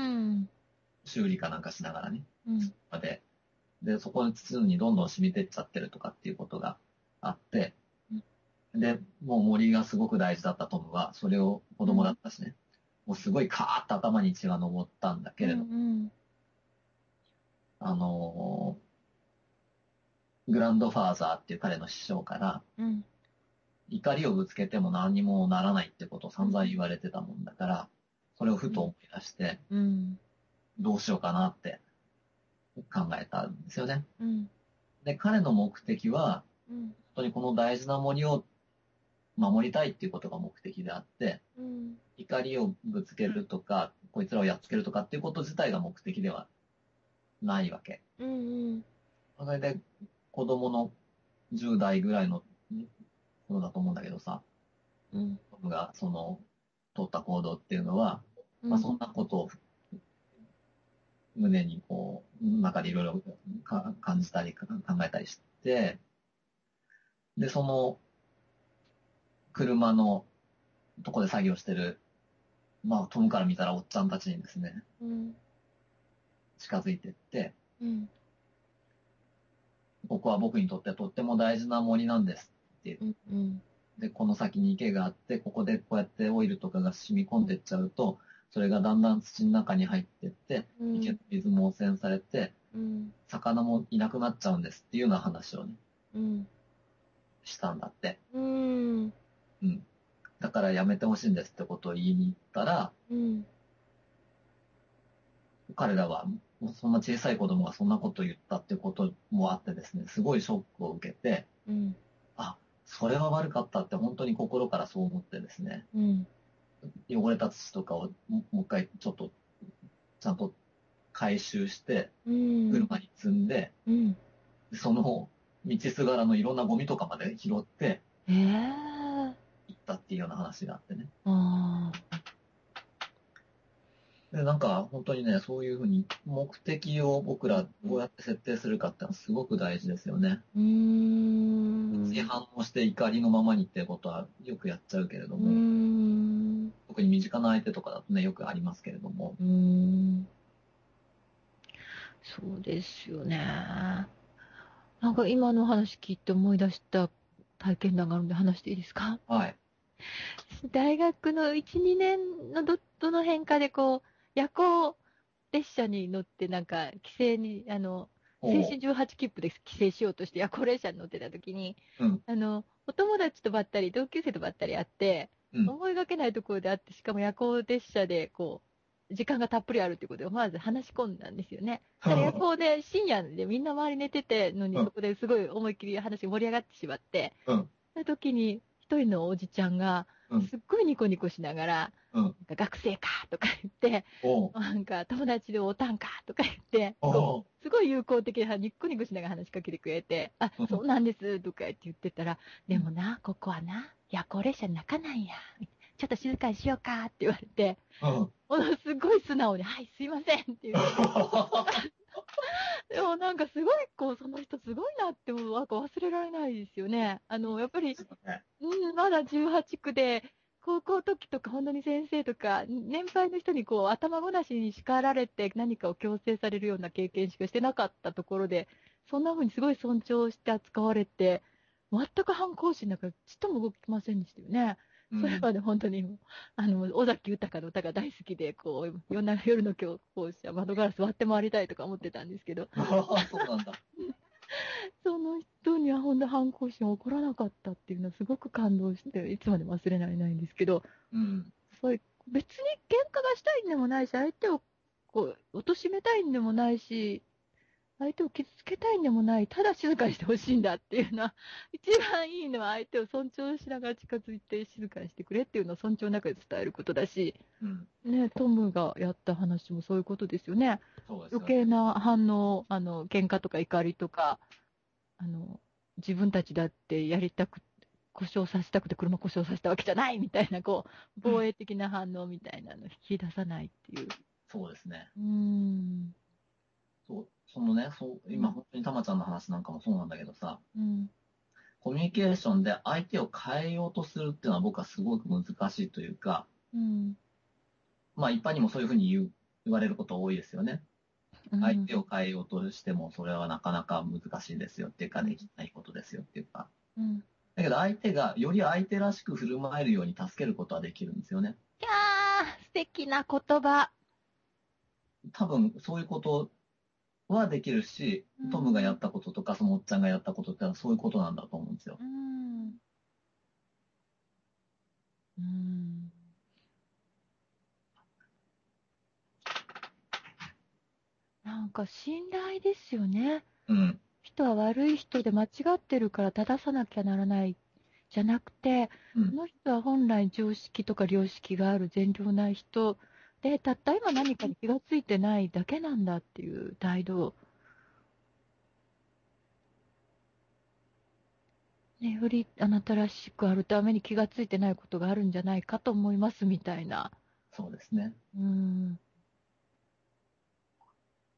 修理かなんかしながらね。 うん、 で、で、そこに筒にどんどん染みてっちゃってるとかっていうことがあって、で、もう森がすごく大事だったトムは、それを子供だったしね、もうすごいカーッと頭に血が上ったんだうん、 けれど、 うん、 あのーグランドファーザーっていう彼の師匠から、 うん、 怒りをぶつけても何にもならないってことを散々言われてたもんだから、それをふと思い出して、 うん、 どうしようかなって考えたんですよね。 うん、 で、彼の目的は、 うん、 本当にこの大事な森を守りたいっていうことが目的であって、 うん、 怒りをぶつけるとか、こいつらをやっつけるとかっていうこと自体が目的ではないわけ。 うん、 それで子供のじゅう代ぐらいの頃だと思うんだけどさ、 うん、 僕がその取った行動っていうのは、まあ、 うん、 そんなことを胸にこう、中でいろいろか感じたりか考えたりして、で、その車のとこで作業してる、まあ、トムから見たらおっちゃんたちにですね、 うん近づいてって、 うんここは僕にとってとっても大事な森なんですって言っうんうんて、この先に池があって、ここでこうやってオイルとかが染み込んでっちゃうと、それがだんだん土の中に入ってって、 うん池の水も汚染されて、 うん魚もいなくなっちゃうんですっていうような話をね、 うんしたんだって。 うんうん。だからやめてほしいんですってことを言いに行ったら、 うん彼らは、そんな小さい子供がそんなことを言ったってこともあってですね、すごいショックを受けて、 うんあ、それは悪かったって本当に心からそう思ってですね、 うん汚れた土とかをももう一回ちょっとちゃんと回収して、 うん車に積んで、 うんその道すがらのいろんなゴミとかまで拾ってええ行ったっていうような話があってね。 ああで、なんか本当にね、そういうふうに目的を僕らどうやって設定するかってのはすごく大事ですよね。 うーんに反応して怒りのままにってことはよくやっちゃうけれどうーも、 ん特に身近な相手とかだとね、よくありますけれども。 うーんそうですよね。なんか今の話聞いて思い出した体験談があるんで話していいですか？ はい。 大学のいち、にねんのど、どの辺かでこう、夜行列車に乗ってなんか帰省に、あの、青おう。 春じゅうはち切符で帰省しようとして夜行列車に乗ってた時に、 うん。 あの、お友達とばったり、同級生とばったり会って、 うん。 思いがけないところで会って、しかも夜行列車でこう、時間がたっぷりあるってことで、思わず話し込んだんですよね。ただ夜行で深夜でみんな周り寝ててのに、 うん。 そこですごい思いっきり話が盛り上がってしまって、 うん。 その時に一人のおじちゃんが、 うん。 すっごいニコニコしながら、 うん。 なんか学生かとか言って、 おう。 なんか友達でおたんかとか言って、こおう。 う、すごい友好的なニッコニコしながら話しかけてくれて、あ、 うん。 そうなんですとか言って言ってたら、 うん。 でもな、ここはな、夜行列車の中なんや。ちょっと静かにしようかって言われて、 うん。 ものすごい素直に、はい、すいませんって言って、でもなんかすごい、こう、その人すごいなって、もうなんか忘れられないですよね。あの、やっぱり、 ね。 うん、まだじゅうはち区で、高校時とか本当に先生とか、年配の人にこう頭ごなしに叱られて何かを強制されるような経験しかしてなかったところで、そんな風にすごい尊重して扱われて、全く反抗心なんかちっとも動きませんでしたよね。 うん。 それまで本当に、あの、尾崎豊の歌が大好きで、こう、夜な夜の教校舎、窓ガラス割って回りたいとか思ってたんですけど、 ああ、そうなんだ。 その人には本当反抗心起こらなかったっていうのはすごく感動して、いつまでも忘れられないんですけど、 うん。 そういう別に喧嘩がしたいんでもないし、相手をこう貶めたいんでもないし、相手を傷つけたいんでもない、ただ静かにしてほしいんだっていうのは、一番いいのは相手を尊重しながら近づいて静かにしてくれっていうのを尊重の中で伝えることだし、 うん。 ね、トムがやった話もそういうことですよね。余そうですよね。 計な反応、あの、喧嘩とか怒りとか、あの、自分たちだってやりたく、故障させたくて車故障させたわけじゃないみたいな、こう、防衛的な反応みたいなのを引き出さないっていう。 そうですね。 うーん。 そう、そのね、そう、今うん。 本当にたまちゃんの話なんかもそうなんだけどさ、 うん。 コミュニケーションで相手を変えようとするっていうのは僕はすごく難しいというか、 うん。 まあ一般にもそういうふうに言う、言われること多いですよね。相うん。 手を変えようとしてもそれはなかなか難しいですよっていうか、できないことですよっていうか。 うん。 だけど相手がより相手らしく振る舞えるように助けることはできるんですよね。 いやー、素敵な言葉。 多分そういうことはできるし、 うん。 トムがやったこととかそのおっちゃんがやったことってのはそういうことなんだと思うんですよ。 うん。うん。なんか信頼ですよね。 うん。 人は悪い人で間違ってるから正さなきゃならないじゃなくて、 うん。 この人は本来常識とか良識がある善良な人で、たった今何かに気がついてないだけなんだっていう態度、ね、よりあなたらしくあるために気がついてないことがあるんじゃないかと思いますみたいな。 そうですね。 うん。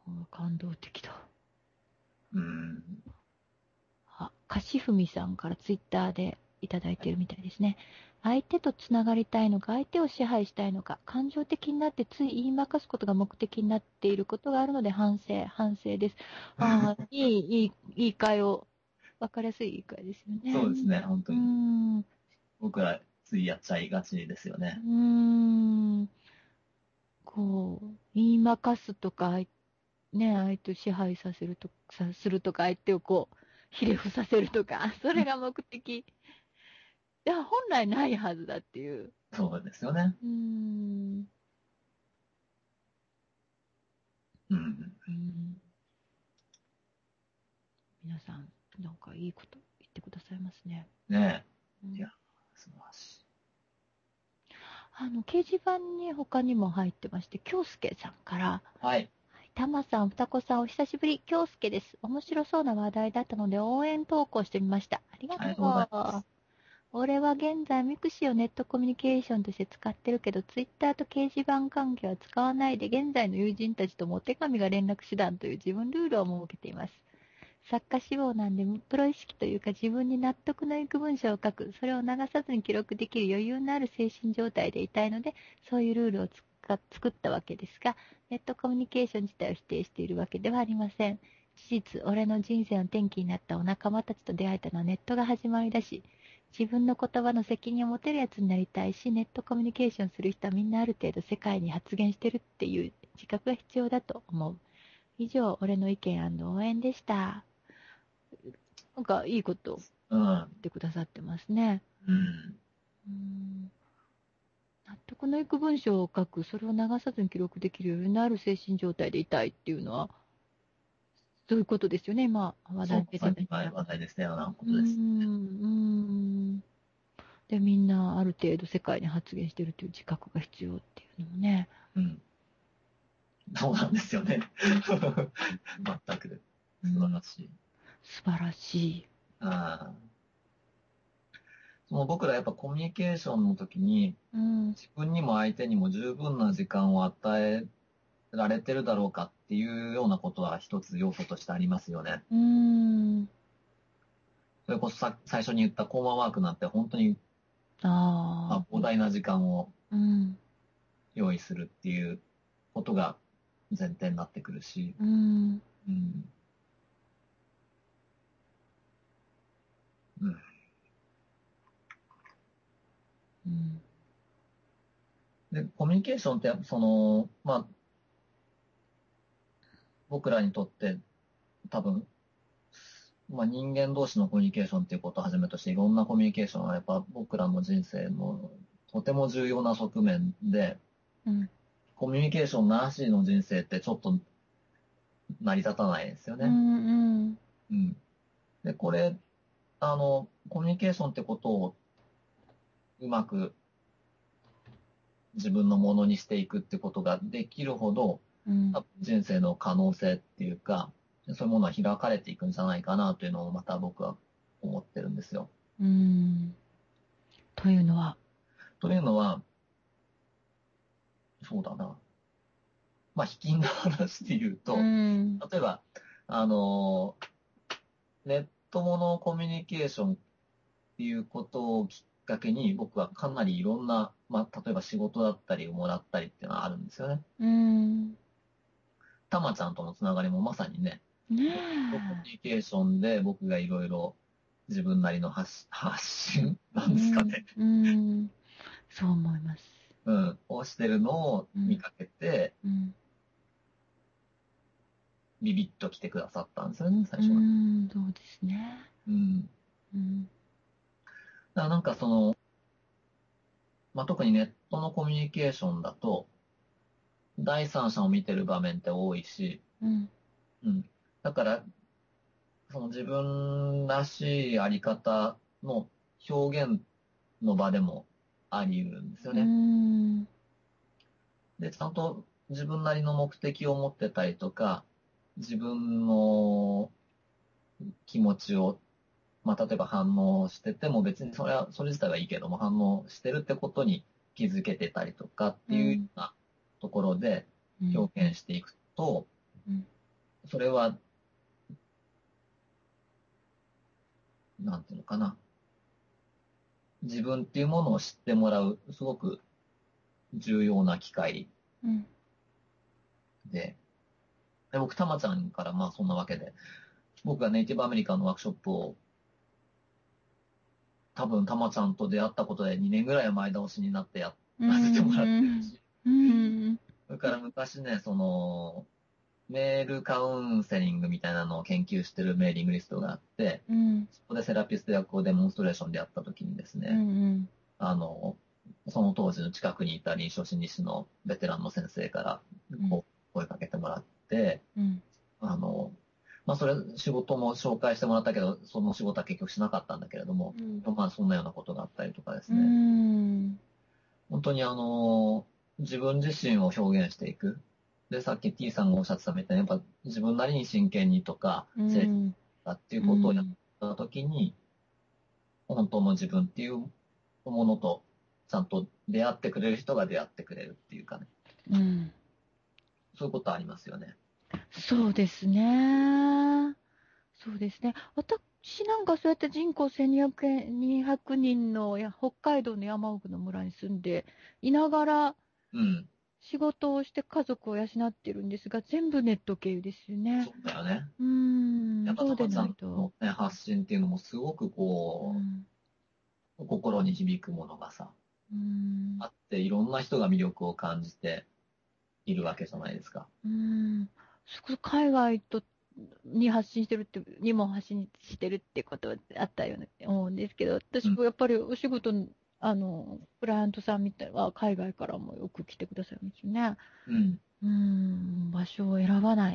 感動的だ。 うん。 あ、かしふみさんからツイッターでいただいてるみたいですね。相手とつながりたいのか、相手を支配したいのか、感情的になってつい言いまかすことが目的になっていることがあるので反省、反省です。ああ、いい、いい、言い換えを、わかりやすい言い換えですよね。 そうですね、本うー当に。 ん、う僕らついやっちゃいがちですよね。 ーん、こう、言いまかすとか、ね、相手を支配させると、さするとか、相手をこう、ひれ伏させるとか、それが目的。いや、本来ないはずだっていう。 そうですよね。 うーん。 うん。 うん。皆さん、なんかいいこと言ってくださいますね。 ねえ。いや、 うん、 素晴らしい。 あの、掲示板に他にも入ってまして、京介さんから、 はい。 たまさん、ふたこさん、お久しぶり、京介です。面白そうな話題だったので応援投稿してみました。ありがとありがとうございまう。 す。 俺は現在ミクシーをネットコミュニケーションとして使ってるけど、ツイッターと掲示板関係は使わないで、現在の友人たちともお手紙が連絡手段という自分ルールを設けています。作家志望なんで、プロ意識というか自分に納得のいく文章を書く、それを流さずに記録できる余裕のある精神状態でいたいので、そういうルールをつか作ったわけですが、ネットコミュニケーション自体を否定しているわけではありません。事実、俺の人生の転機になったお仲間たちと出会えたのはネットが始まりだし、自分の言葉の責任を持てるやつになりたいし、ネットコミュニケーションする人はみんなある程度世界に発言してるっていう自覚が必要だと思う。以上、俺の意見応援でした。なんかいいことうん。 言ってくださってますね。 うん。 うーん、納得のいく文章を書く、それを流さずに記録できる余裕のある精神状態でいたいっていうのは、そういうことですよね。今、話そう、 題に出さっきてました。 話題でしたようなこうーん、 とです。 うーん。で、みんなある程度世界に発言してるという自覚が必要っていうのもね。 うん。そうなんですよね。全く素晴うん、 らしい。 素晴らしい。 ああ。その僕らやっぱコミュニケーションの時に、 うん、 自分にも相手にも十分な時間を与えられてるだろうかっていうようなことは一つ要素としてありますよね。 うーん、 それこそさ最初に言ったコーマワークなんて本当に、まあ、 ああ、 膨大な時間をうん、 用意するっていうことが前提になってくるし、 うん、 うん、うん、 うん、 で、コミュニケーションって、その、まあ、僕らにとって多分、まあ、人間同士のコミュニケーションっていうことをはじめとしていろんなコミュニケーションはやっぱ僕らの人生のとても重要な側面で、 うん、 コミュニケーションなしの人生ってちょっと成り立たないですようね。 ん、 うん。で、これ、あの、コミュニケーションってことをうまく自分のものにしていくってことができるほど、 うん、 多分人生の可能性っていうか、そういうものは開かれていくんじゃないかなというのをまた僕は思ってるんですよ。 うん、というのは、 というのは、そうだな。まあ、卑近な話で言ううと、 ん、 例えば、あの、ネットものコミュニケーションっていうことをきっかけに、僕はかなりいろんな、まあ、例えば仕事だったりをもらったりっていうのはあるんですよね。 うん、 たまちゃんとのつながりもまさにね、 ねネットコえ、 ミュニケーションで僕がいろいろ自分なりの発発信なんですかうん、 ね。 うん、そう思います。 うん。をしてるのをうん、 見かけて、 うん、 ビビッと来てくださったんですよね、最う初は。 ん、そうですね。 うん。 うん、 だからなんかその、まあ、特にネットのコミュニケーションだと、第三者を見てる場面って多いし、 うん、 うん。だから、その自分らしいあり方の表現の場でもあり得るんですようね。 ん、 で、ちゃんと自分なりの目的を持ってたりとか、自分の気持ちを、まあ、例えば反応してても別にそれは、それ自体はいいけども、反応してるってことに気づけてたりとかっていうようん、 うなところでうん、 表現していくと、 うん、 それは、なんていうのかな。自分っていうものを知ってもらう、すごく重要な機会うんで、で僕、たまちゃんからまあそんなわけで、僕がネイティブアメリカンのワークショップを、多分たまちゃんと出会ったことでにねんぐらい前倒しになってやうらせてもらってるんし、 うんそれから昔ね、その、メールカウンセリングみたいなのを研究してるメーリングリストがあって、 うんそこでセラピスト役をデモンストレーションでやった時にですうね、 んあの、その当時の近くにいた臨床心理士のベテランの先生からうんこう声かけてもらって、 うんあの、まあ、それ、仕事も紹介してもらったけど、その仕事は結局しなかったんだけれども、 うんまあ、そんなようなことがあったりとかですうね。 ん本当にあの、自分自身を表現していく。で、さっき T さんがおっしゃってたみたいに、やっぱ自分なりに真剣にとか、 う誠実んだっていううことをやっんたときに、本当の自分っていうものと、ちゃんと出会ってくれる人が出会ってくれるっていうかね。 うんそういうことありますよね。 そうですね。そうですね。私なんかそうやって人口せんにひゃくえんにひゃくにんのや北海道の山奥の村に住んでいながらうん。 仕事をして家族を養っているんですが、全部ネット経由ですよね。 そうだよね。 うーん、 やっぱそうでたまちゃんないと。 のね、発信っていうのもすごくこうん、 う、心に響くものがさ、 うーん、 あって、いろんな人が魅力を感じているわけじゃないですか。 うーん。そこ海外とに発信してるって、にも発信してるってことはあったように思うんですけど、私うん、 もやっぱりお仕事の、あの、クライアントさんみたいは海外からもよく来てくださるんですよね。 うん、 うーん、場所を選ばない。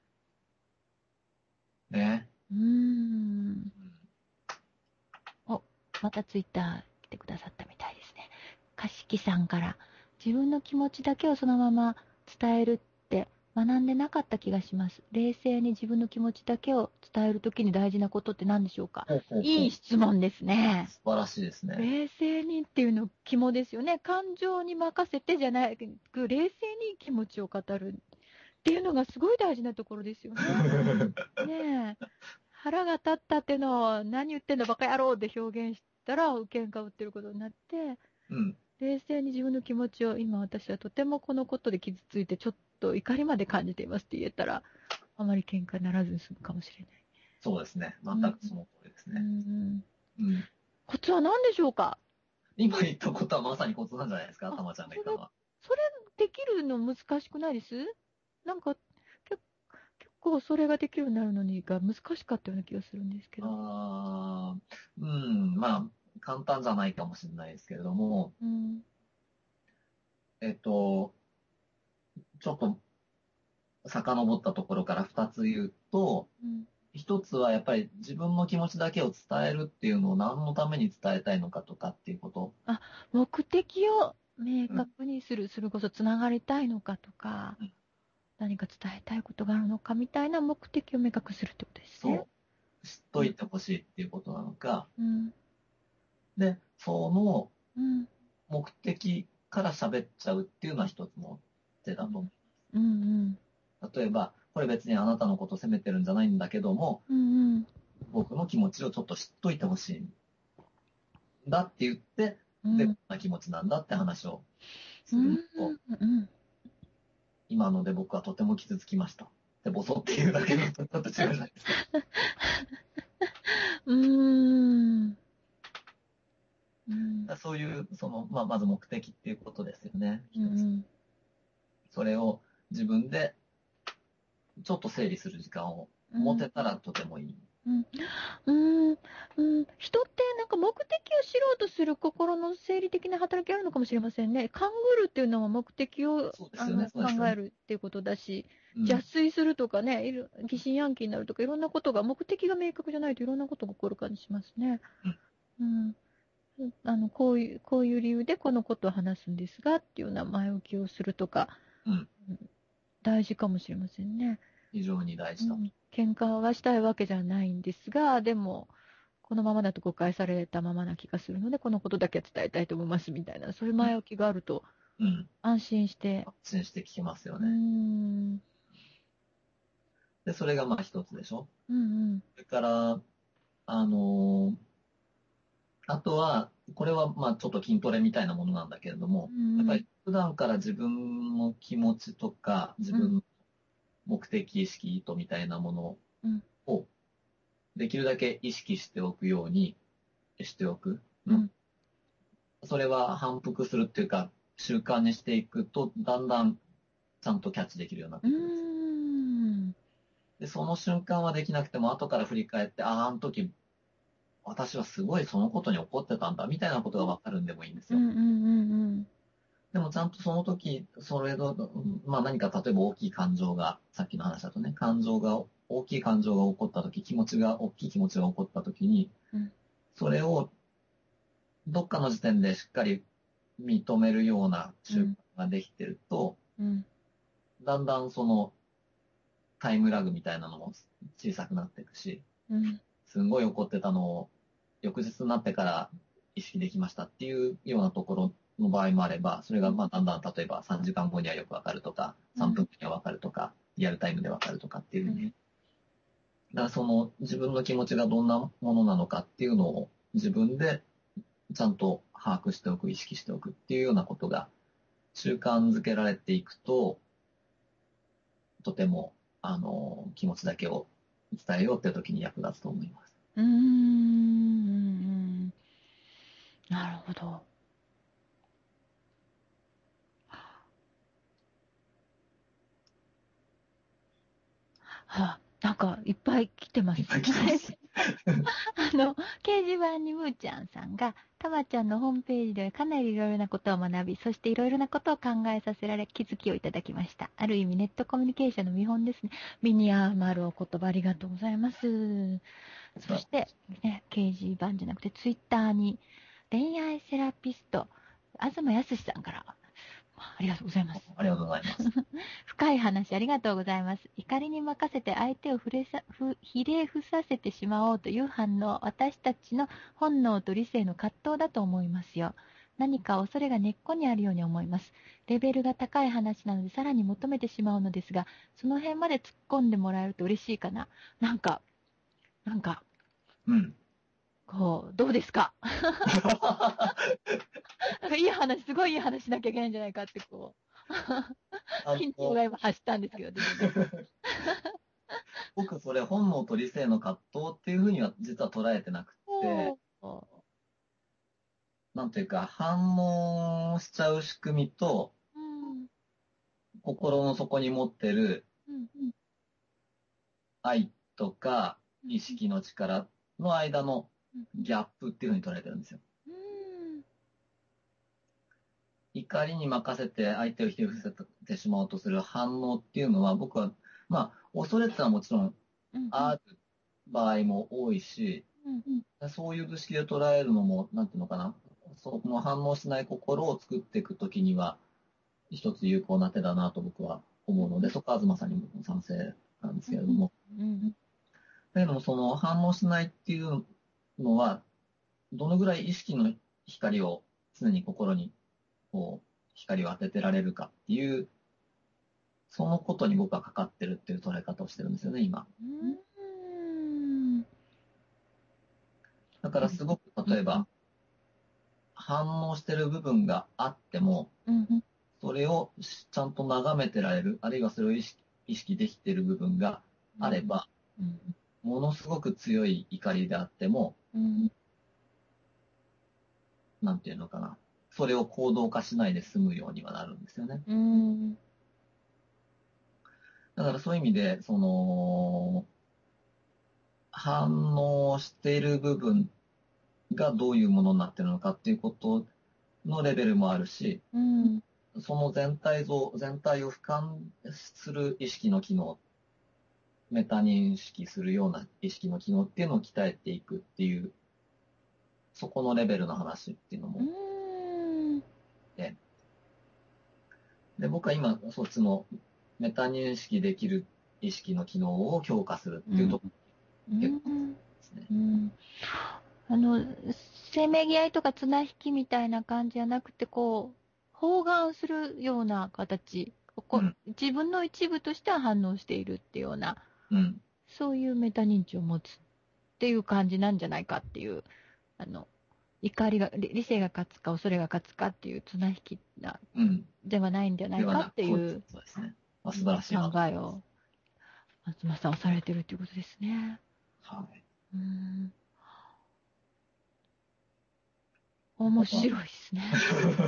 ね。 うーん。 うん、 お、またツイッター来てくださったみたいですね。かしきさんから、自分の気持ちだけをそのまま伝えるって学んでなかった気がします。冷静に自分の気持ちだけを伝えるときに大事なことって何でしょうか？ ほうほうほう。 いい質問ですね。 素晴らしいですね。 冷静にっていうの肝ですよね。感情に任せてじゃなく、冷静に気持ちを語るっていうのがすごい大事なところですよね。ねえ。腹が立ったってのを何言ってんだバカ野郎で表現したら喧嘩売ってることになって、 うん、 冷静に自分の気持ちを今私はとてもこのことで傷ついてちょっと怒りまで感じていますって言えたら、あまり喧嘩にならずに済むかもしれない。 そうですね。全うん。 くその通りですうね。 ん。 うん。 コツは何でしょうか？ 今言ったことはまさにコツなんじゃないですか、 あ、 たまちゃんがそれ、 言ったのは。 それできるの難しくないです？なんか、結結構それができるようになるのにが難しかったような気がするんですけど。 あー、うん、まあ、簡単じゃないかもしれないですけれども、 うん。 えっと、ちょっと遡ったところから二つ言うと、 うん。 一つはやっぱり自分の気持ちだけを伝えるっていうのを何のために伝えたいのかとかっていうこと。 あ、目的を明うん。 確にする、それこそつながりたいのかとか、 うん、 何か伝えたいことがあるのかみたいな目的を明確するってことですね。 そう。知っといてほしいっていうことなのか。 うん、 で、そのうん、 目的から喋っちゃうっていうのは一つの手だと思うん、 う。例えば、これ別にあなたのことを責めてるんじゃないんだけども、 うん、うん、 僕の気持ちをちょっと知っといてほしいんだって言って、で、こんうん、 な気持ちなんだって話をうするのと、 ん、うん、 今ので僕はとても傷つきました。で、ボソっていうだけのとちょっと違うじゃないですか。 うん、うん、 そういう、その、まあ、まず目的っていうことですよね。一つ。 うん、 それを自分でちょっと整理する時間を持てたらとてもいい。 うん、うん、うん、人ってなんか目的を知ろうとする心の生理的な働きがあるのかもしれませんね。勘ぐるっていうのは目的をそうですよね、 あのそうですよね。 考えるっていうことだし、 うん。 邪推するとかね、いる疑心暗鬼になるとか、いろんなことが、目的が明確じゃないといろんなことが起こる感じしますね。 うん。 うん。あの、こういう、こういう理由でこのことを話すんですが、っていうような前置きをするとか、 うん。 うん、大事かもしれませんね。 非常に大事だと。 うん。喧嘩はしたいわけじゃないんですが、でも、このままだと誤解されたままな気がするので、このことだけは伝えたいと思いますみたいな、そういううん。 前置きがあるとうん。 安心して、 発信して聞きますようーね。 ん、 で、それがまあ一つでしょ。 うんうんそれから、あのーあとは、これはまあちょっと筋トレみたいなものなんだけれども、やっぱうんり普段から自分の気持ちとか、自うん分の目的意識、意図みたいなものうんをできるだけ意識しておくようにしておく。うん。 うんそれは反復するっていうか、習慣にしていくと、だんだんちゃんとキャッチできるようになっうーてくるんです。 んで、その瞬間はできなくても、後から振り返って、ああ、あの時、私はすごいそのことに怒ってたんだ、みたいなことがわかるんでもいいんですよ。 うんうんうんでもちゃんとその時、それの、まあ何か例えば大きい感情が、さっきの話だとね、感情が、大きい感情が起こった時、気持ちが、大きい気持ちが起こった時に、 うんそれをどっかの時点でしっかり認めるような習慣ができてると、 うんだんだんそのタイムラグみたいなのも小さくなっていくし、 うんすんごい怒ってたのを翌日になってから意識できましたっていうようなところの場合もあれば、それがまあだんだん例えばさんじかんごにはよくわかるとか、さんぷんごにはわかるとか、リアルタイムでわかるとかっていうふうにね。だからその自分の気持ちがどんなものなのかっていうのを自分でちゃんと把握しておく、意識しておくっていうようなことが習慣づけられていくと、とても、あの、気持ちだけを伝えようっていう時に役立つと思います。 うーんなるほど。はあ、なんかいっぱい来てます。 いっぱい来てます。 あの、掲示板にむーちゃんさんが、たまちゃんのホームページではかなりいろいろなことを学び、そしていろいろなことを考えさせられ、気づきをいただきました。ある意味ネットコミュニケーションの見本ですね。ミニアーマルお言葉ありがとうございます。そして、ね、掲示板じゃなくてツイッターに、恋愛セラピスト、東康さんから、ありがとうございます。 ありがとうございます。 深い話ありがとうございます。怒りに任せて相手をふれさふひれ伏させてしまおうという反応、私たちの本能と理性の葛藤だと思いますよ。何か恐れが根っこにあるように思います。レベルが高い話なのでさらに求めてしまうのですが、その辺まで突っ込んでもらえると嬉しいかな。なんか、なんか、 うん。 こう、どうですか？なんかいい話、すごいいい話しなきゃいけないんじゃないかって、こう、 あ緊張の、 が今走ったんですけど、私の中で。 僕それ本能と理性の葛藤っていうふうには実は捉えてなくて、 おー。 なんというか反応しちゃう仕組みとうん。 心の底に持ってるうんうん愛とかうん意識の力の間のうんギャップっていうふうに捉えてるんですよ。 うん怒りに任せて相手を引き伏せてしまおうとする反応っていうのは僕は、まあ、恐れってのはもちろんうんある場合も多いし、 うんそういう図式で捉えるのも、なんていうのかな、その反応しない心を作っていくときには、一つ有効な手だなと僕は思うので、そこは東さんにも賛成なんですけれども。 うんだけども、その反応しないっていうのは、どのぐらい意識の光を常に心にこう光を当ててられるかっていう、そのことに僕はかかってるっていう捉え方をしてるんですよね、今。 うんだからすごく例えば、反応してる部分があっても、 うんそれをちゃんと眺めてられる、あるいはそれを意識、意識できている部分があれば、 うんものすごく強い怒りであっても、 うんなんていうのかな。それを行動化しないで済むようにはなるんですよね。 うんだからそういう意味で、その、反応している部分がどういうものになっているのかっていうことのレベルもあるし、 うんその全体像、全体を俯瞰する意識の機能、メタ認識するような意識の機能っていうのを鍛えていくっていう、そこのレベルの話っていうのも、 うんね、で、僕は今、そっちのメタ認識できる意識の機能を強化するっていうところが結構ですね。 うんあの、せめぎ合いとか綱引きみたいな感じじゃなくて、こう、包含するような形、こうん。 自分の一部としては反応しているっていうような。 うん。 そういうメタ認知を持つっていう感じなんじゃないかっていう、あの、怒りが、理理性が勝つか恐れが勝つかっていう綱引きな、 うん。 ではないんじゃないかっではなく、そう、 ていう、 そうですね。まあ、素晴うんらしいなと。 考えを松間さんはされてるということですね。 はい。 うん、面白いですね。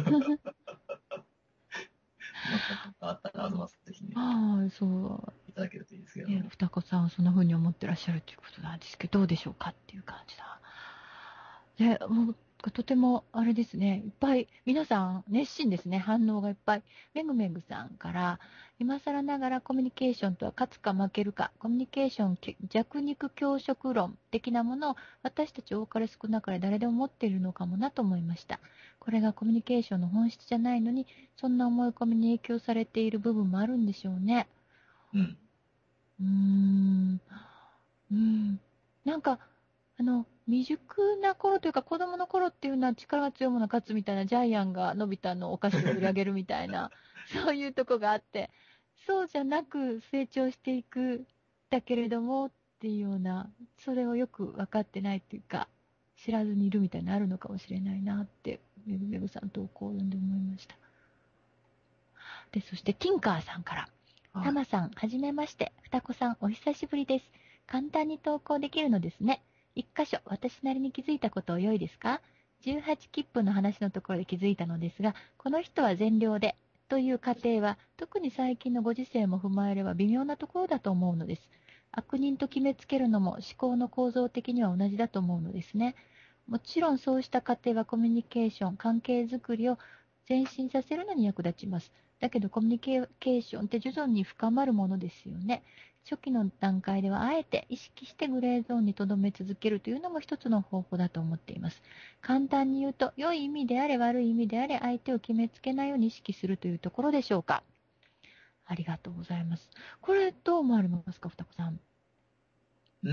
まあ、なんかあったら、東さんぜひね、 はい、そう。 いただけるといいですけどね、 も。 双子さんはそんな風に思ってらっしゃるということなんですけど、どうでしょうかっていう感じだ。ね、もう、とても、あれですね、いっぱい、皆さん、熱心ですね、反応がいっぱい。めぐめぐさんから、今更ながらコミュニケーションとは勝つか負けるか、コミュニケーション弱肉強食論的なものを、私たち多かれ少なかれ誰でも持っているのかもなと思いました。これがコミュニケーションの本質じゃないのに、そんな思い込みに影響されている部分もあるんでしょうね。 うん。 うーん。うん。なんか、あの、未熟な頃というか、子供の頃っていうのは力が強いものが勝つみたいな、ジャイアンがのび太のお菓子を取り上げるみたいな、そういうとこがあって、そうじゃなく成長していく、だけれどもっていうような、それをよく分かってないっていうか、知らずにいるみたいなのあるのかもしれないなって、めぐめぐさん投稿を読んで思いました。で、そして、ティンカーさんから。 はい。 タマさん、はじめまして。双子さん、お久しぶりです。簡単に投稿できるのですね。一箇所、私なりに気づいたことを良いですか？ じゅうはち 切符の話のところで気づいたのですが、この人は善良で、という過程は、特に最近のご時世も踏まえれば微妙なところだと思うのです。悪人と決めつけるのも思考の構造的には同じだと思うのですね。もちろんそうした過程はコミュニケーション、関係づくりを前進させるのに役立ちます。だけどコミュニケーションって徐々に深まるものですよね。初期の段階ではあえて意識してグレーゾーンに留め続けるというのも一つの方法だと思っています。簡単に言うと、良い意味であれ悪い意味であれ相手を決めつけないように意識するというところでしょうか。ありがとうございます。これどう思われますか、双子さん。 うん。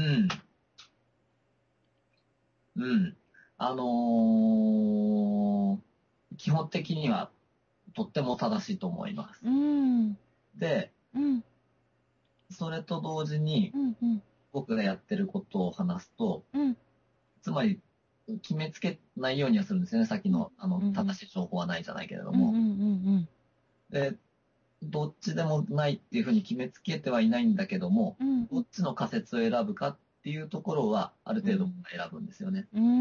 うん。あのー基本的にはとっても正しいと思います。 うん。 で、 うん。 それと同時にうん。うん。 僕がやってることを話すと、 うん。 つまり決めつけないようにはするんですよね。さっきうん。 の、あの、 うん。 正しい情報はないじゃないけれどうん。うも。 ん。 で、どっちでもないっていうふうに決めつけてはいないんだけども、 うん。 どっちの仮説を選ぶかっていうところは、ある程度うん。 選ぶんですよね。 うん。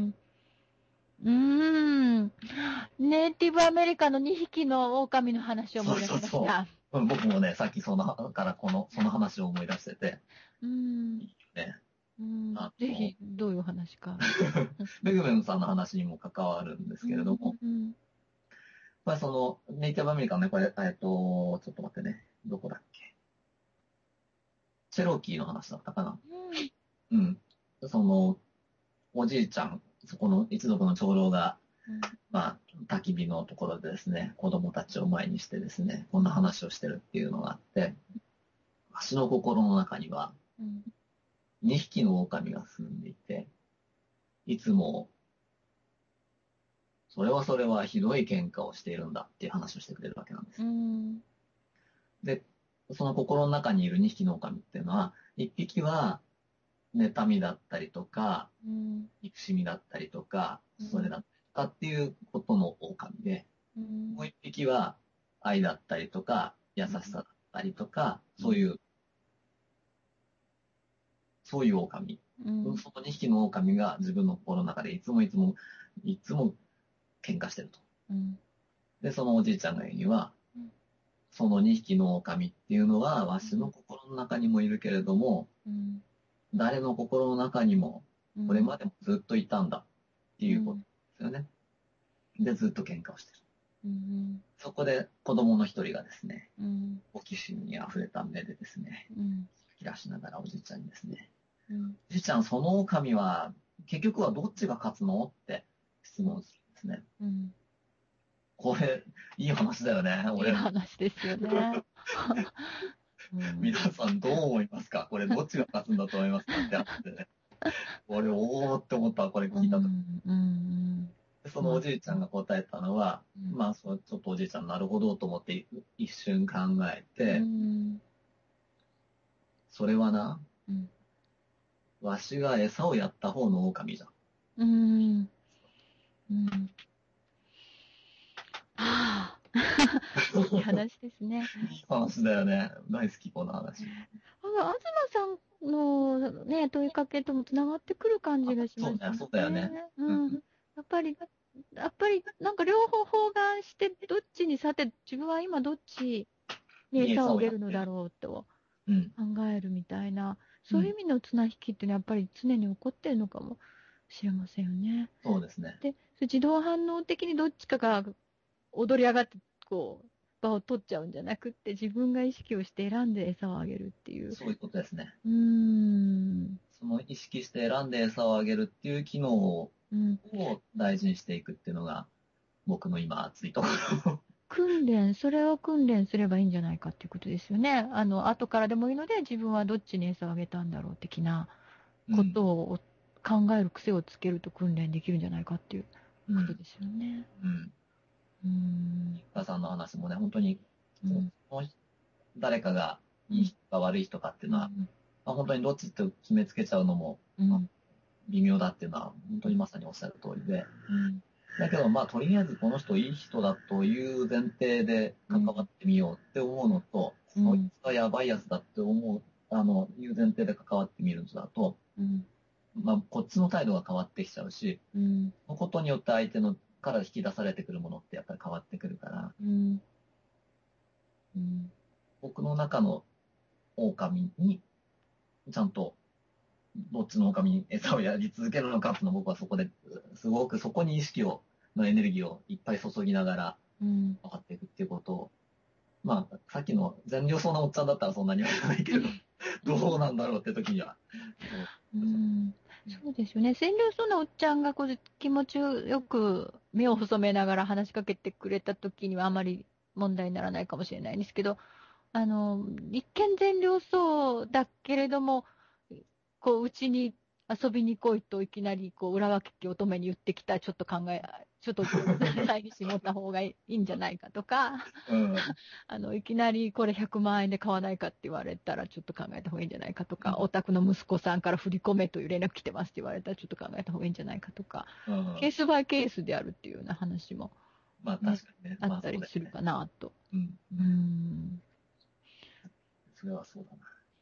うーん。ネイティブアメリカのにひきの狼の話をそう思い出しそうそました。 う。うん僕もね、さっきその、からこの、その話を思い出してて、 うーん。 ね、 うーん。 あの、 ぜひ、どういう話か。 メグメグさんの話にも関わるんですうけれども、 ん。 まあその、ネイティブアメリカンね、これ、えっと、ちょっと待ってね、どこだっけ。チェロキーの話だったかな。 うん。 うん。その、おじいちゃん、そこの一族の長老が、 うん。 まあ、焚き火のところでですね、子供たちを前にしてですね、こんな話をしてるっていうのがあって、わしの心の中にはうん。 にひきの狼が住んでいて、いつも、それはそれはひどい喧嘩をしているんだっていう話をしてくれるわけなんでうす。 ん。 で、その心の中にいるにひきの狼っていうのは、いっぴきは妬みだったりとか、 うん。 憎しみだったりとか、 うん。 それだったりとかっていうことの狼で、 うん。 もう一匹は愛だったりとか、優しさだったりとか、 うん。 そういう、そういう狼。 うん。 そのにひきの狼が自分の心の中でいつもいつも、いつも喧嘩してると。 うん。 で、そのおじいちゃんが言うには、そのにひきの狼っていうのは、わしの心の中にもいるけれども、 うん。 誰の心の中にも、これうん。 までもずっといたんだっていうことうん。 ですよね。で、ずっと喧嘩をしてる。 うん。 そこで子供の一人がですね、 うん。 好奇心に溢れた目でですね、 うん。 キラしながらおじいちゃんにですね、 うん。 おじいちゃん、その狼は、結局はどっちが勝つのって質問するんですね。 うん。 これ、いい話だよね。 いい俺、 話ですよね。うん。 皆さんどう思いますか？これどっちが勝つんだと思いますかってあってね。俺、おーって思ったこれう聞いたとき。 ん。うん。 そのまあ、 おじいちゃんが答えたのは、 うん。 まあ、そうちょっとおじいちゃんなるほどと思って一瞬考えうて、 ん。 それはな、 うん。 わしが餌をやった方の狼じゃん。 うーん。うん。はあ。いい話ですね。 いい話だよね。大好き、この話。 あの、東さんのね、問いかけともつながってくる感じあ、 がしますそうだよ、そうだよね。 ね。 うん。 うん。やっぱり、やっぱり、なんか両方包含して、どっちにさて、自分は今どっちにに餌餌をあをやってる。 げるのだろうとうん。 考えるみたいな、 うん。 そういう意味の綱引きっていうのはやっぱり常に起こってるのかもしれませんよね。 そうですね。 で、自動反応的にどっちかが踊り上がって、こう、場を取っちゃうんじゃなくって、自分が意識をして選んで餌をあげるっていう。 そういうことですね。 うーん。 その意識して選んで餌をあげるっていう機能をうん。 を大事にしていくっていうのが、僕の今熱いところ。 訓練、それを訓練すればいいんじゃないかっていうことですよね。あの、後からでもいいので、自分はどっちに餌をあげたんだろう的なこうん。 とを考える癖をつけると訓練できるんじゃないかっていううん。 ことですよね。 うん。 うーん。 母さんの話もね、本当に、そのうん。 誰かがいいうん。 人か悪い人かっていうのは、 うん。 まあ、本当にどっちって決めつけちゃうのも、まあ、 うん。 微妙だっていうのは、本当にまさにおっしゃる通りで。 うん。 だけど、まあ、とりあえずこの人いい人だという前提で関わってみようって思うのと、 うん。 そいつがやばいやつだって思う、あの、いう前提で関わってみるのだと、 うん。 まあ、こっちの態度が変わってきちゃうし、 うん。 そのことによって相手のから引き出されてくるものってやっぱり変わってくるから、 うん。うん。 僕の中の狼に、ちゃんと、どっちの狼に餌をやり続けるのかっていうのを僕はそこで、すごくそこに意識を、のエネルギーをいっぱい注ぎながら、 うん。 分かっていくっていうことを、まあ、さっきの善良そうなおっちゃんだったらそんなには言わないけれど、どうなんだろうって時には、 うん。そうですよね。善良そうなおっちゃんがこう気持ちよく目を細めながら話しかけてくれた時にはあまり問題にならないかもしれないんですけど、あの、一見善良そうだけれども、こう、うちに遊びに来いといきなり、こう、裏脇き乙女に言ってきたら、ちょっと考え、ちょっと、再に絞った方がいいんじゃないかとか、 うん。 あの、いきなりこれひゃくまん円で買わないかって言われたら、ちょっと考えた方がいいんじゃないかとか、お宅の息子さんから振り込めという連絡来てますって言われたら、ちょっと考えた方がいいんじゃないかとか、 うん。 ケースバイケースであるっていうような話も、 まあね、 確かにね。 あっまあたりするそうだよね。 かなと。 うん。ううーん。 ん。 それはそうだな。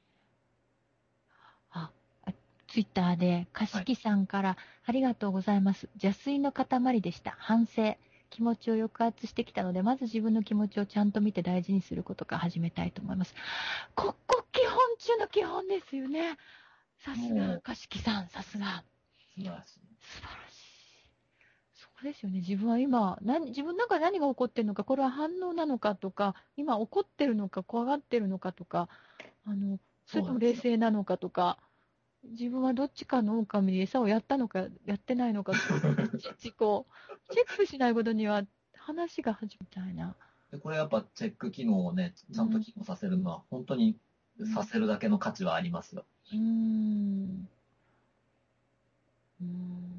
あ、ツイッターで、かはい。 しきさんから、ありがとうございます。邪推の塊でした。反省。気持ちを抑圧してきたので、まず自分の気持ちをちゃんと見て大事にすることから始めたいと思います。ここ基本中の基本ですよね。さすが、 もかしきさん、さすが。 う、素晴らしい。 素晴らしい。そうですよね。自分は今、何、自分の中で何が起こってるのか、これは反応なのかとか、今怒ってるのか、怖がってるのかとか、あの、それとも冷そうなんですよ。 静なのかとか、自分はどっちかの狼に餌をやったのか、やってないのか、いちいちこう、チェックしないことには話が始まるみたいな。 で、これやっぱチェック機能をね、ちゃんとうん。 機能させるのは、本当にさせるだけの価値はありますよ。 うん。うん。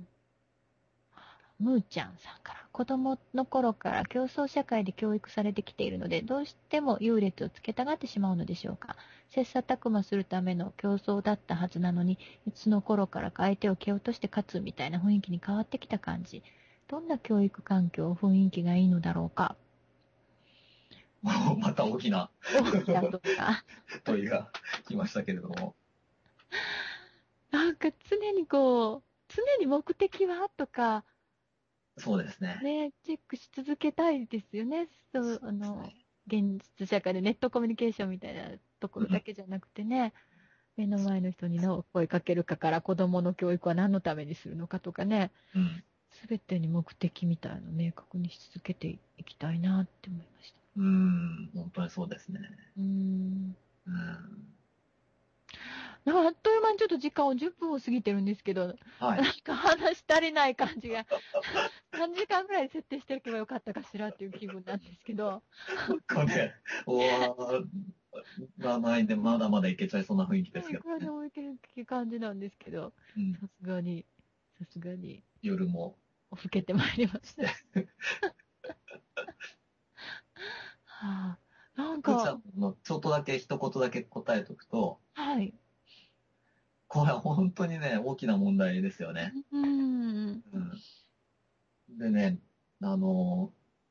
むーちゃんさんから、子供の頃から競争社会で教育されてきているので、どうしても優劣をつけたがってしまうのでしょうか。切磋琢磨するための競争だったはずなのに、いつの頃からか相手を蹴落として勝つみたいな雰囲気に変わってきた感じ。どんな教育環境、雰囲気がいいのだろうか。うん、 また大きな大きな問いが。 問いが来ましたけれども。 なんか常にこう、常に目的はとか、 そうですね。 ね、チェックし続けたいですよね。そう、あの、 ですね。 現実社会でネットコミュニケーションみたいなところだうん。 けじゃなくてね、目の前の人にの声かけるかから子供の教育は何のためにするのかとかね、 うん。 すべてに目的みたいなのを明確にし続けていきたいなって思いました。 うーん。本当にそうですね。 うーん。 うん。 なんかあっという間にちょっと時間をじゅっぷんを過ぎてるんですけど、 はい。 なんか話し足りない感じが、さんじかんぐらい設定しておけばよかったかしらっていう気分なんですけど、 これね、終わらないで、まだまだいけちゃいそうな雰囲気ですいくらでけどね。 もいける感じなんですけど、 うん。 さすがに、さすがに、 夜も老けてまいりました。 して。 はあ、なんか、 ふーちゃんのちょっとだけ一言だけ答えとくと、 ははい。 これは本当にね、大きな問題ですよね。 うん。 うん、でね、あの、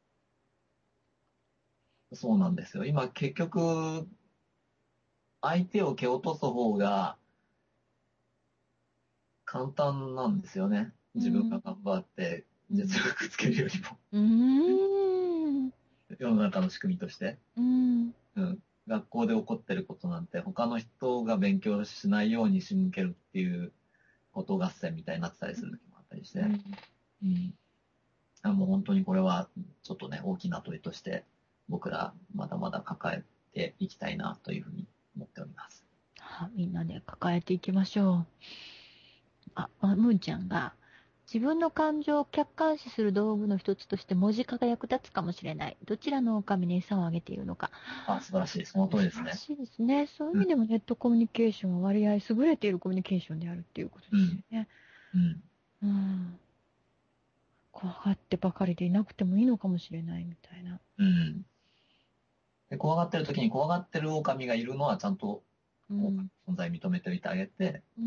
そうなんですよ。今結局、相手を蹴落とす方が簡単なんですよね。自分が頑張って実力つけるよりも。 うん。 世の中の仕組みとして。 うん。 うん。学校で起こってることなんて他の人が勉強しないように仕向けるっていうこと合戦みたいになってたりする時もあったりして。うん。あもう本当にこれはちょっとね、大きな問いとして僕らまだまだ抱えていきたいなというふうに思っております。 あ、みんなで抱えていきましょう。あ、あむーちゃんが、自分の感情を客観視する道具の一つとして文字化が役立つかもしれない。どちらの狼に餌をあげているのか。 あ、素晴らしい。その通りですね。 素晴らしいですね。そういう意うん。 味でもネットコミュニケーションは割合優れているコミュニケーションであるっていうことですようん。 ね。 うん。 うん。怖がってばかりでいなくてもいいのかもしれないみたいな。 うん。で、怖がってる時に怖がってる狼がいるのはちゃんと狼うん。 の存在認めておいてあげてうん。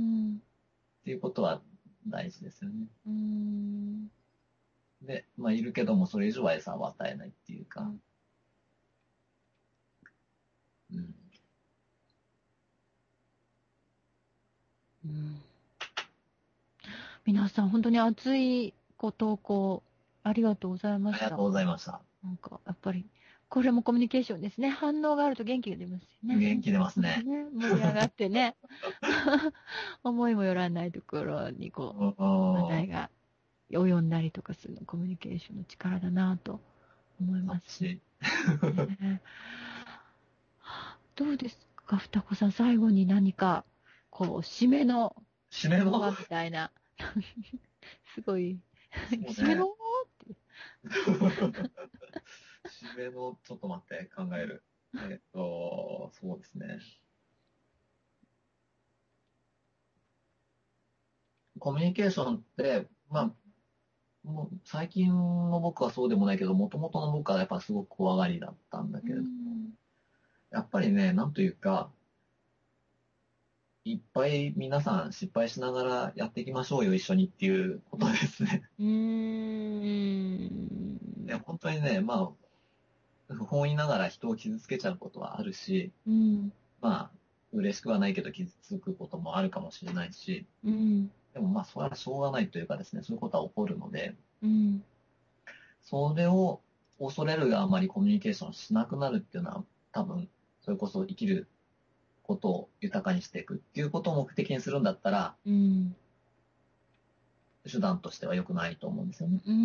っていうことは大事ですよね。 うん。 で、まあいるけどもそれ以上は餌を与えないっていうか。 うん。 うん。 うん。皆さん、本当に熱いご投稿ありがとうございました。 ありがとうございました。 なんか、やっぱり、これもコミュニケーションですね。反応があると元気が出ますよね。 元気出ますね。 ね、盛り上がってね。思いもよらないところに、こうう、話ん。 題が及んだりとかするの、コミュニケーションの力だなと思います。 楽しい。 ね、どうですか、双子さん、最後に何か、こう、締めの締めの言葉みたいな、すごい、 そうね。 締めのって。 締めの、ちょっと待って、考える。えっと、そうですね。コミュニケーションって、まあ、もう最近の僕はそうでもないけど、もともとの僕はやっぱすごく怖がりだったんだうけれど、 ん。 やっぱりね、なんというか、いっぱい皆さん失敗しながらやっていきましょうよ、一緒にっていうことですね。 うーん。 で本当にね、まあ、不本意ながら人を傷つけちゃうことはあるし、 うん。 まあ、嬉しくはないけど傷つくこともあるかもしれないし、 うん。 でもまあ、それはしょうがないというかですね、そういうことは起こるので、 うん。 それを恐れるがあまりコミュニケーションしなくなるっていうのは、多分、それこそ生きることを豊かにしていくっていうことを目的にするんだったら、 うん。 手段としては良くないと思うんですよね。 うん。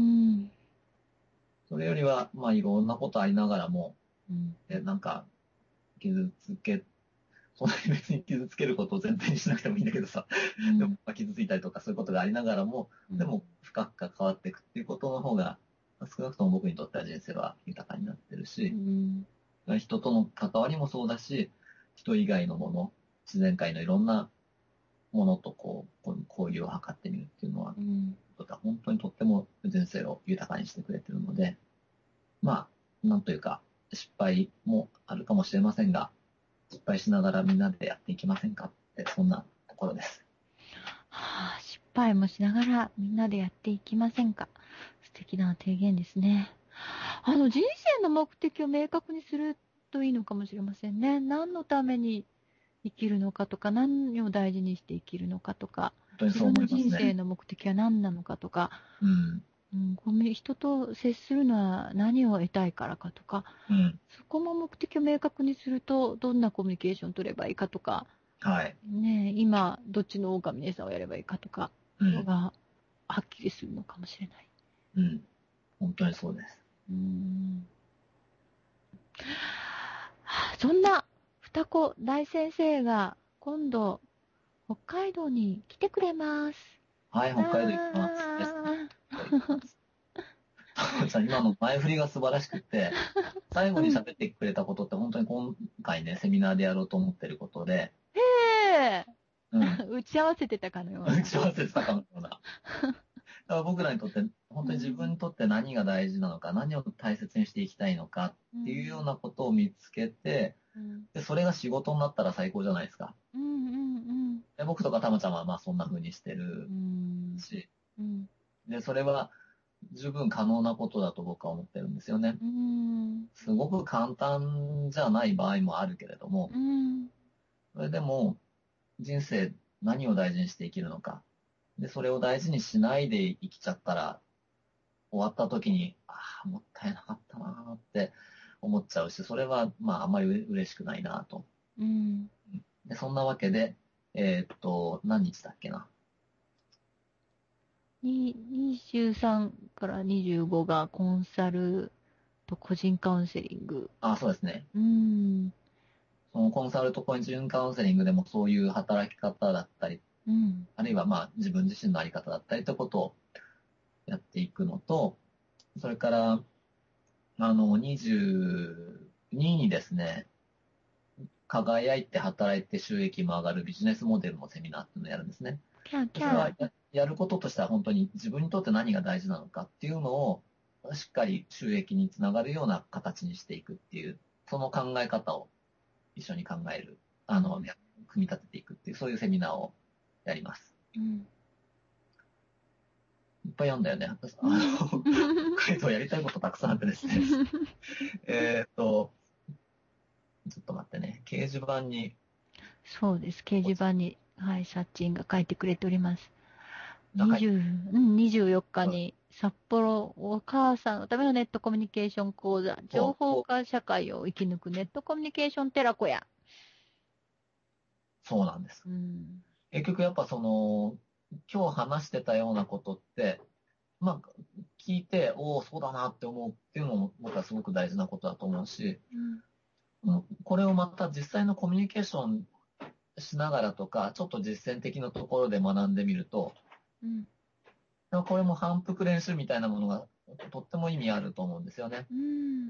それよりは、まあ、いろんなことありながらも、 うん。 えなんか、傷つけ、そんなに別に傷つけることを前提にしなくてもいいんだけどさ、でも、まあ、傷ついたりとかそういうことがありながらも、でも深く関わっていくっていうことの方が、少なくとも僕にとっては人生は豊かになってるうし、 ん。 人との関わりもそうだし、人以外のもの、自然界のいろんなものとこう、こう交流を図ってみるっていうのは、 うん。 本当にとっても人生を豊かにしてくれてるので、まあ、なんというか、失敗もあるかもしれませんが、失敗しながらみんなでやっていきませんかって、そんなところです。 はあ、失敗もしながらみんなでやっていきませんか。素敵な提言ですね。あの、人生の目的を明確にするといいのかもしれませんね。何のために生きるのかとか、何を大事にして生きるのかとか、 本当にそう自分の思いますね。 人生の目的は何なのかとか、 うん。 うん、コミュ人と接するのは何を得たいからかとか、 うん。 そこも目的を明確にすると、どんなコミュニケーションを取ればいいかとか、 はい。 ねえ、今、どっちの狼の餌をやればいいかとか、 うん。 のがはっきりするのかもしれない。 うん。本当にそうです。 うーん。はあ、そんな双子大先生が今度、北海道に来てくれます。 はい、 あ北海道行きます。ですね。 ー。 北海道行きます。さん今の前振りが素晴らしくて、最後に喋ってくれたことって本当に今回ね、セミナーでやろうと思ってることで、 へえ。 うん。 打ち合わせてたかのような。 打ち合わせしたかのような。だから僕らにとって、本当に自分にとって何が大事なのか、何を大切にしていきたいのかっていうようなことを見つけて、 うんで、それが仕事になったら最高じゃないですか。 うんうんで、僕とかたまちゃんはまあそんな風にしてるうんし、 うんで、それは十分可能なことだと僕は思ってるんですよね。 うんすごく簡単じゃない場合もあるけれども、 うんそれでも人生何を大事にして生きるのか。で、それを大事にしないで生きちゃったら、終わった時に、ああ、もったいなかったなーって思っちゃうし、それはまああんまりう嬉しくないなと。 うんで、そんなわけで、えーっと、何日だっけな。 ににじゅうさんからにじゅうごがコンサルと個人カウンセリング。 あ、そうですね。 うんそのコンサルと個人カウンセリングでもそういう働き方だったり、 うんあるいはまあ自分自身のあり方だったりということをやっていくのと、それから、あの、にじゅうににですね、輝いて働いて収益も上がるビジネスモデルのセミナーっていうのをやるんですね。 キャーでキャー。 それはや、やることとしては本当に自分にとって何が大事なのかっていうのをしっかり収益につながるような形にしていくっていう、その考え方を一緒に考える、あの、 うんや組み立てていくっていう、そういうセミナーをやります。 うんいっぱいやんだよね。私あうんの、北海道やりたいことたくさんあってですね。えーっと、ちょっと待ってね。掲示板に、 そうです。掲示板に、はい、サッチンが書いてくれております。 中井、 にじゅう、うん、にじゅうよっかに札幌お母さんのためのネットコミュニケーション講座、情報そう化社会を生き抜くネットコミュニケーション寺子屋。 そうなんです。 うん。 結局やっぱその、今日話してたようなことって、まあ、聞いて、おお、そうだなって思うっていうのも僕はすごく大事なことだと思うし、 うん。 うんこれをまた実際のコミュニケーションしながらとか、ちょっと実践的なところで学んでみると、 うん。 でもこれも反復練習みたいなものがとっても意味あると思うんですよね。 うん。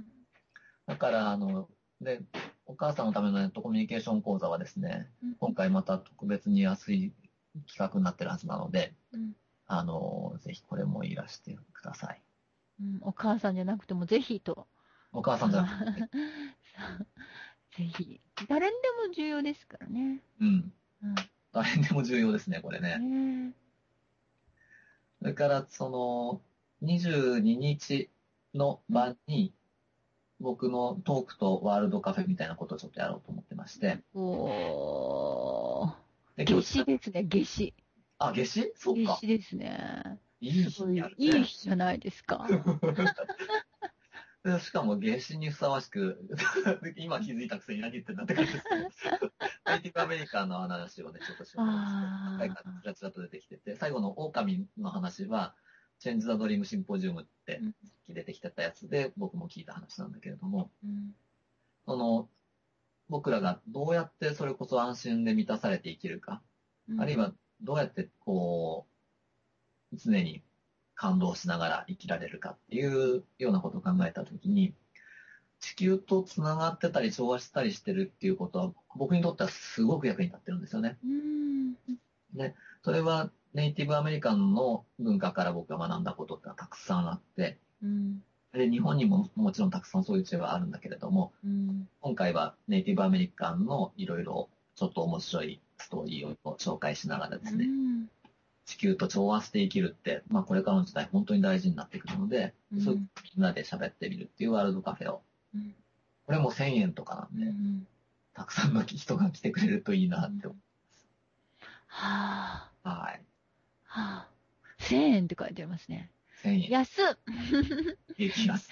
だから、あの、で、お母さんのためのネットコミュニケーション講座はですね、 うん。 今回また特別に安い企画になってるはずなので、 うん。 あの、ぜひこれもいらしてください。 うん、お母さんじゃなくてもぜひと。 お母さんじゃなくて、 ぜひ。誰にでも重要ですからね。 うん。 うん。 大変でも重要ですね、これね。 ねそれから、その、にじゅうににちのえ。うん。 晩に、僕のトークとワールドカフェみたいなことをちょっとやろうと思ってまして、 おー。 で、今夏日、 至ですね、夏至。 あ、夏至そう夏か。 至ですね。 いい日すごい、 にやるね。 いい日じゃないですか。 でしかも、夏至にふさわしく、今気づいたくせに何言ってんだって感じですけど、ネイティブアメリカンの話をね、ちょっとしようと思って、何回かああ。 ちらちらと出てきてて、最後の狼の話は、チェンジ・ザ・ドリーム・シンポジウムってうん。 出てきてたやつで、僕も聞いた話なんだけれども、 うんその、僕らがどうやってそれこそ安心で満たされて生きるか、 うん。 あるいはどうやってこう、常に感動しながら生きられるかっていうようなことを考えたときに、地球とつながってたり調和したりしてるっていうことは、僕にとってはすごく役に立ってるんですよね。 うん。 で、それはネイティブアメリカンの文化から僕が学んだことってのはたくさんあって、 うん。 で、日本にももちろんたくさんそういう知恵はあるんだけれども、 うん。 今回はネイティブアメリカンのいろいろちょっと面白いストーリーを紹介しながらですね、 うん。 地球と調和して生きるって、まあこれからの時代本当に大事になってくるので、 うんそういうみんなで喋ってみるっていうワールドカフェを、 うんこれもせんえんとかなんうで、 ん。 たくさんの人が来てくれるといいなって思はあ。 う。はい。 はあ。せんえんって書いてありますね。 せんえん。 安っ。 激安。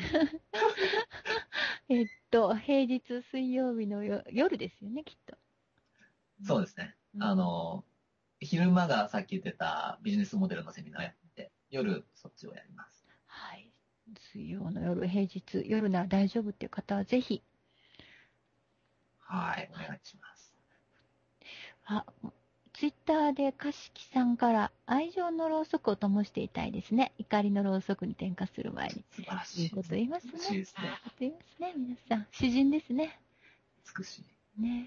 えっと、平日水曜日のよ夜ですよね、きっと。 そうですね。 うんあの、昼間がさっき言ってたビジネスモデルのセミナーやって、夜そっちをやります。 はい。水曜の夜、平日、夜なら大丈夫っていう方はぜひ。 はい、お願いします。 あ、ツイッターでかしきさんから愛情のろうそくを灯していたいですね。怒りのろうそくに点火する前に。 素晴らしい。 いいこと言いますね。 美しいですね。 いいこと言いますね、皆さん。詩人ですね。 美しい。 ね。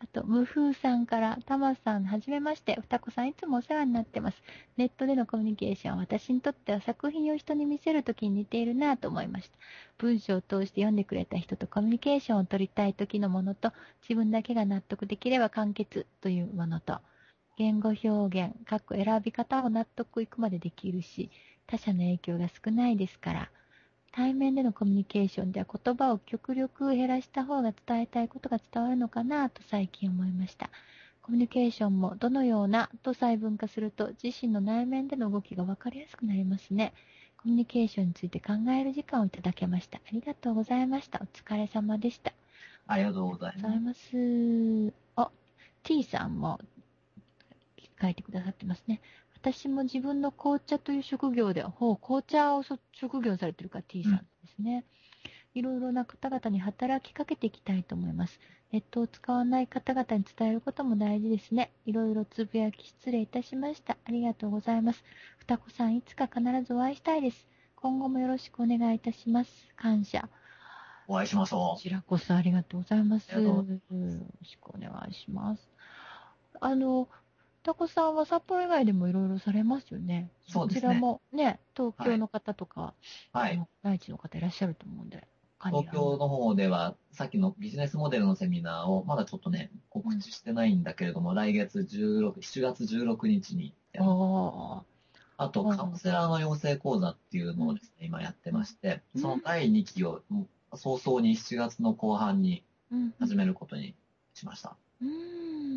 あと、無風さんから、たまさん、はじめまして。ふたこさん、いつもお世話になってます。ネットでのコミュニケーションは、私にとっては作品を人に見せるときに似ているなと思いました。文章を通して読んでくれた人とコミュニケーションを取りたいときのものと、自分だけが納得できれば完結というものと、言語表現、かっこ選び方を納得いくまでできるし、他者の影響が少ないですから、対面でのコミュニケーションでは言葉を極力減らした方が伝えたいことが伝わるのかなと最近思いました。コミュニケーションもどのようなと細分化すると自身の内面での動きが分かりやすくなりますね。コミュニケーションについて考える時間をいただけました。ありがとうございました。お疲れ様でした。 ありがとうございございます。 ます。あ、T さんも書いてくださってますね。私も自分の紅茶という職業では、ほう、紅茶をそ職業にされてるから T さんですね。いろいろな方々に働きかけていきたいと思います。ネットを使わない方々に伝えることも大事ですね。いろいろつぶやき失礼いたしました。ありがとうございます。ふたこさん、いつか必ずお会いしたいです。今後もよろしくお願いいたします。感謝。 お会いしましょう。 こちらこそありがとうございます。 ありがとうごよろしくお願いします。あの、タコさんは札幌以外でもいろいろされますよね。 そうですねそちらもね、東京の方とか、 はい。 あの愛知の方いらっしゃると思うんで、他に東京の方では、さっきのビジネスモデルのセミナーを、まだちょっとね、告知してないんだけれども、来月じゅうろく、しちがつじゅうろくにちにやある。 あ、 あと、カウンセラーの養成講座っていうのをですね、今やってまして、 うんそのだいにきをもう早々にしちがつの後半にうん始めることにしました。 うん、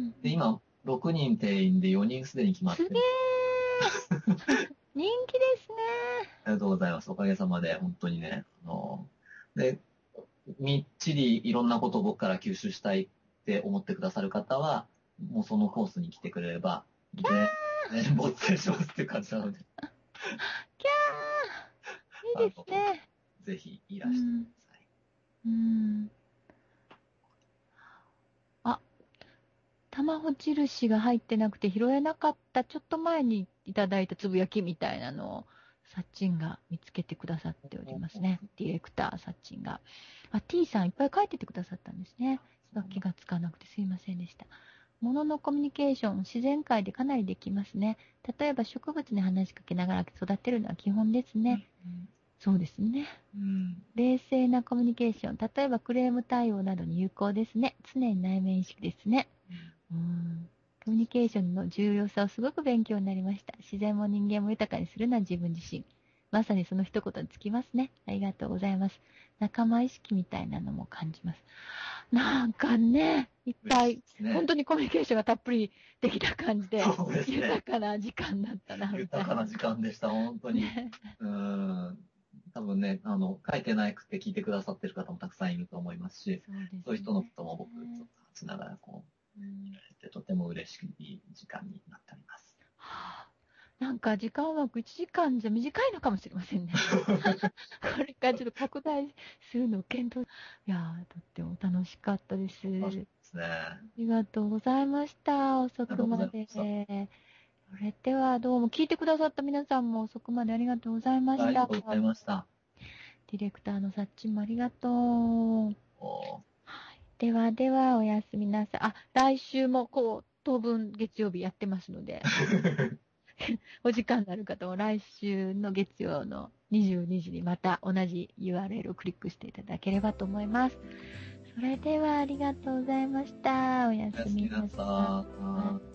で、今、ろくにん定員でよにんすでに決まっすげてる。 ー人気ですね。 ありがとうございます。おかげさまで、本当にね。あの、で、みっちりいろんなことを僕から吸収したいって思ってくださる方は、もうそのコースに来てくれれば、で、ね、没成しますっていう感じなので、 キャーいいですね。 ぜひいらしてください。 うん。あ、卵印が入ってなくて拾えなかった、ちょっと前にいただいたつぶやきみたいなのを、サッチンが見つけてくださっておりますね。ディレクター、サッチンが。あ、T さんいっぱい書いててくださったんですね。気がつかなくてすいませんでした。物のコミュニケーション、自然界でかなりできますね。例えば植物に話しかけながら育てるのは基本ですね。 うんそうですね。 うん、 冷静なコミュニケーション、例えばクレーム対応などに有効ですね。常に内面意識ですね。うん、コミュニケーションの重要さをすごく勉強になりました。自然も人間も豊かにするのは自分自身。まさにその一言につきますね。ありがとうございます。仲間意識みたいなのも感じます。なんかね、いっぱい、ね、本当にコミュニケーションがたっぷりできた感じで、 そうですね、 豊かな時間だったな、みたいな。 豊かな時間でした、本当に。ね、うん多分ね、あの、書いてなくて聞いてくださってる方もたくさんいると思いますし、そうですね、そういう人のことも僕、ちょっと話しながら、こう、うん、てとても嬉しい時間になっております。 はあ、なんか時間枠いちじかんじゃ短いのかもしれませんね。これからちょっと拡大するのを検討。いやー、とっても楽しかったです。 楽しいですね。 ありがとうございました。遅くまで。それではどうも聞いてくださった皆さんも遅くまでありがとうございました。 ありがとうございました。 ディレクターのさっちもありがとう。はい、ではではおやすみなさい。あ、来週もこう当分月曜日やってますので。お時間のある方は来週の月曜のにじゅうにじにまた同じ ユーアールエル をクリックしていただければと思います。それではありがとうございました。おやすみなさい。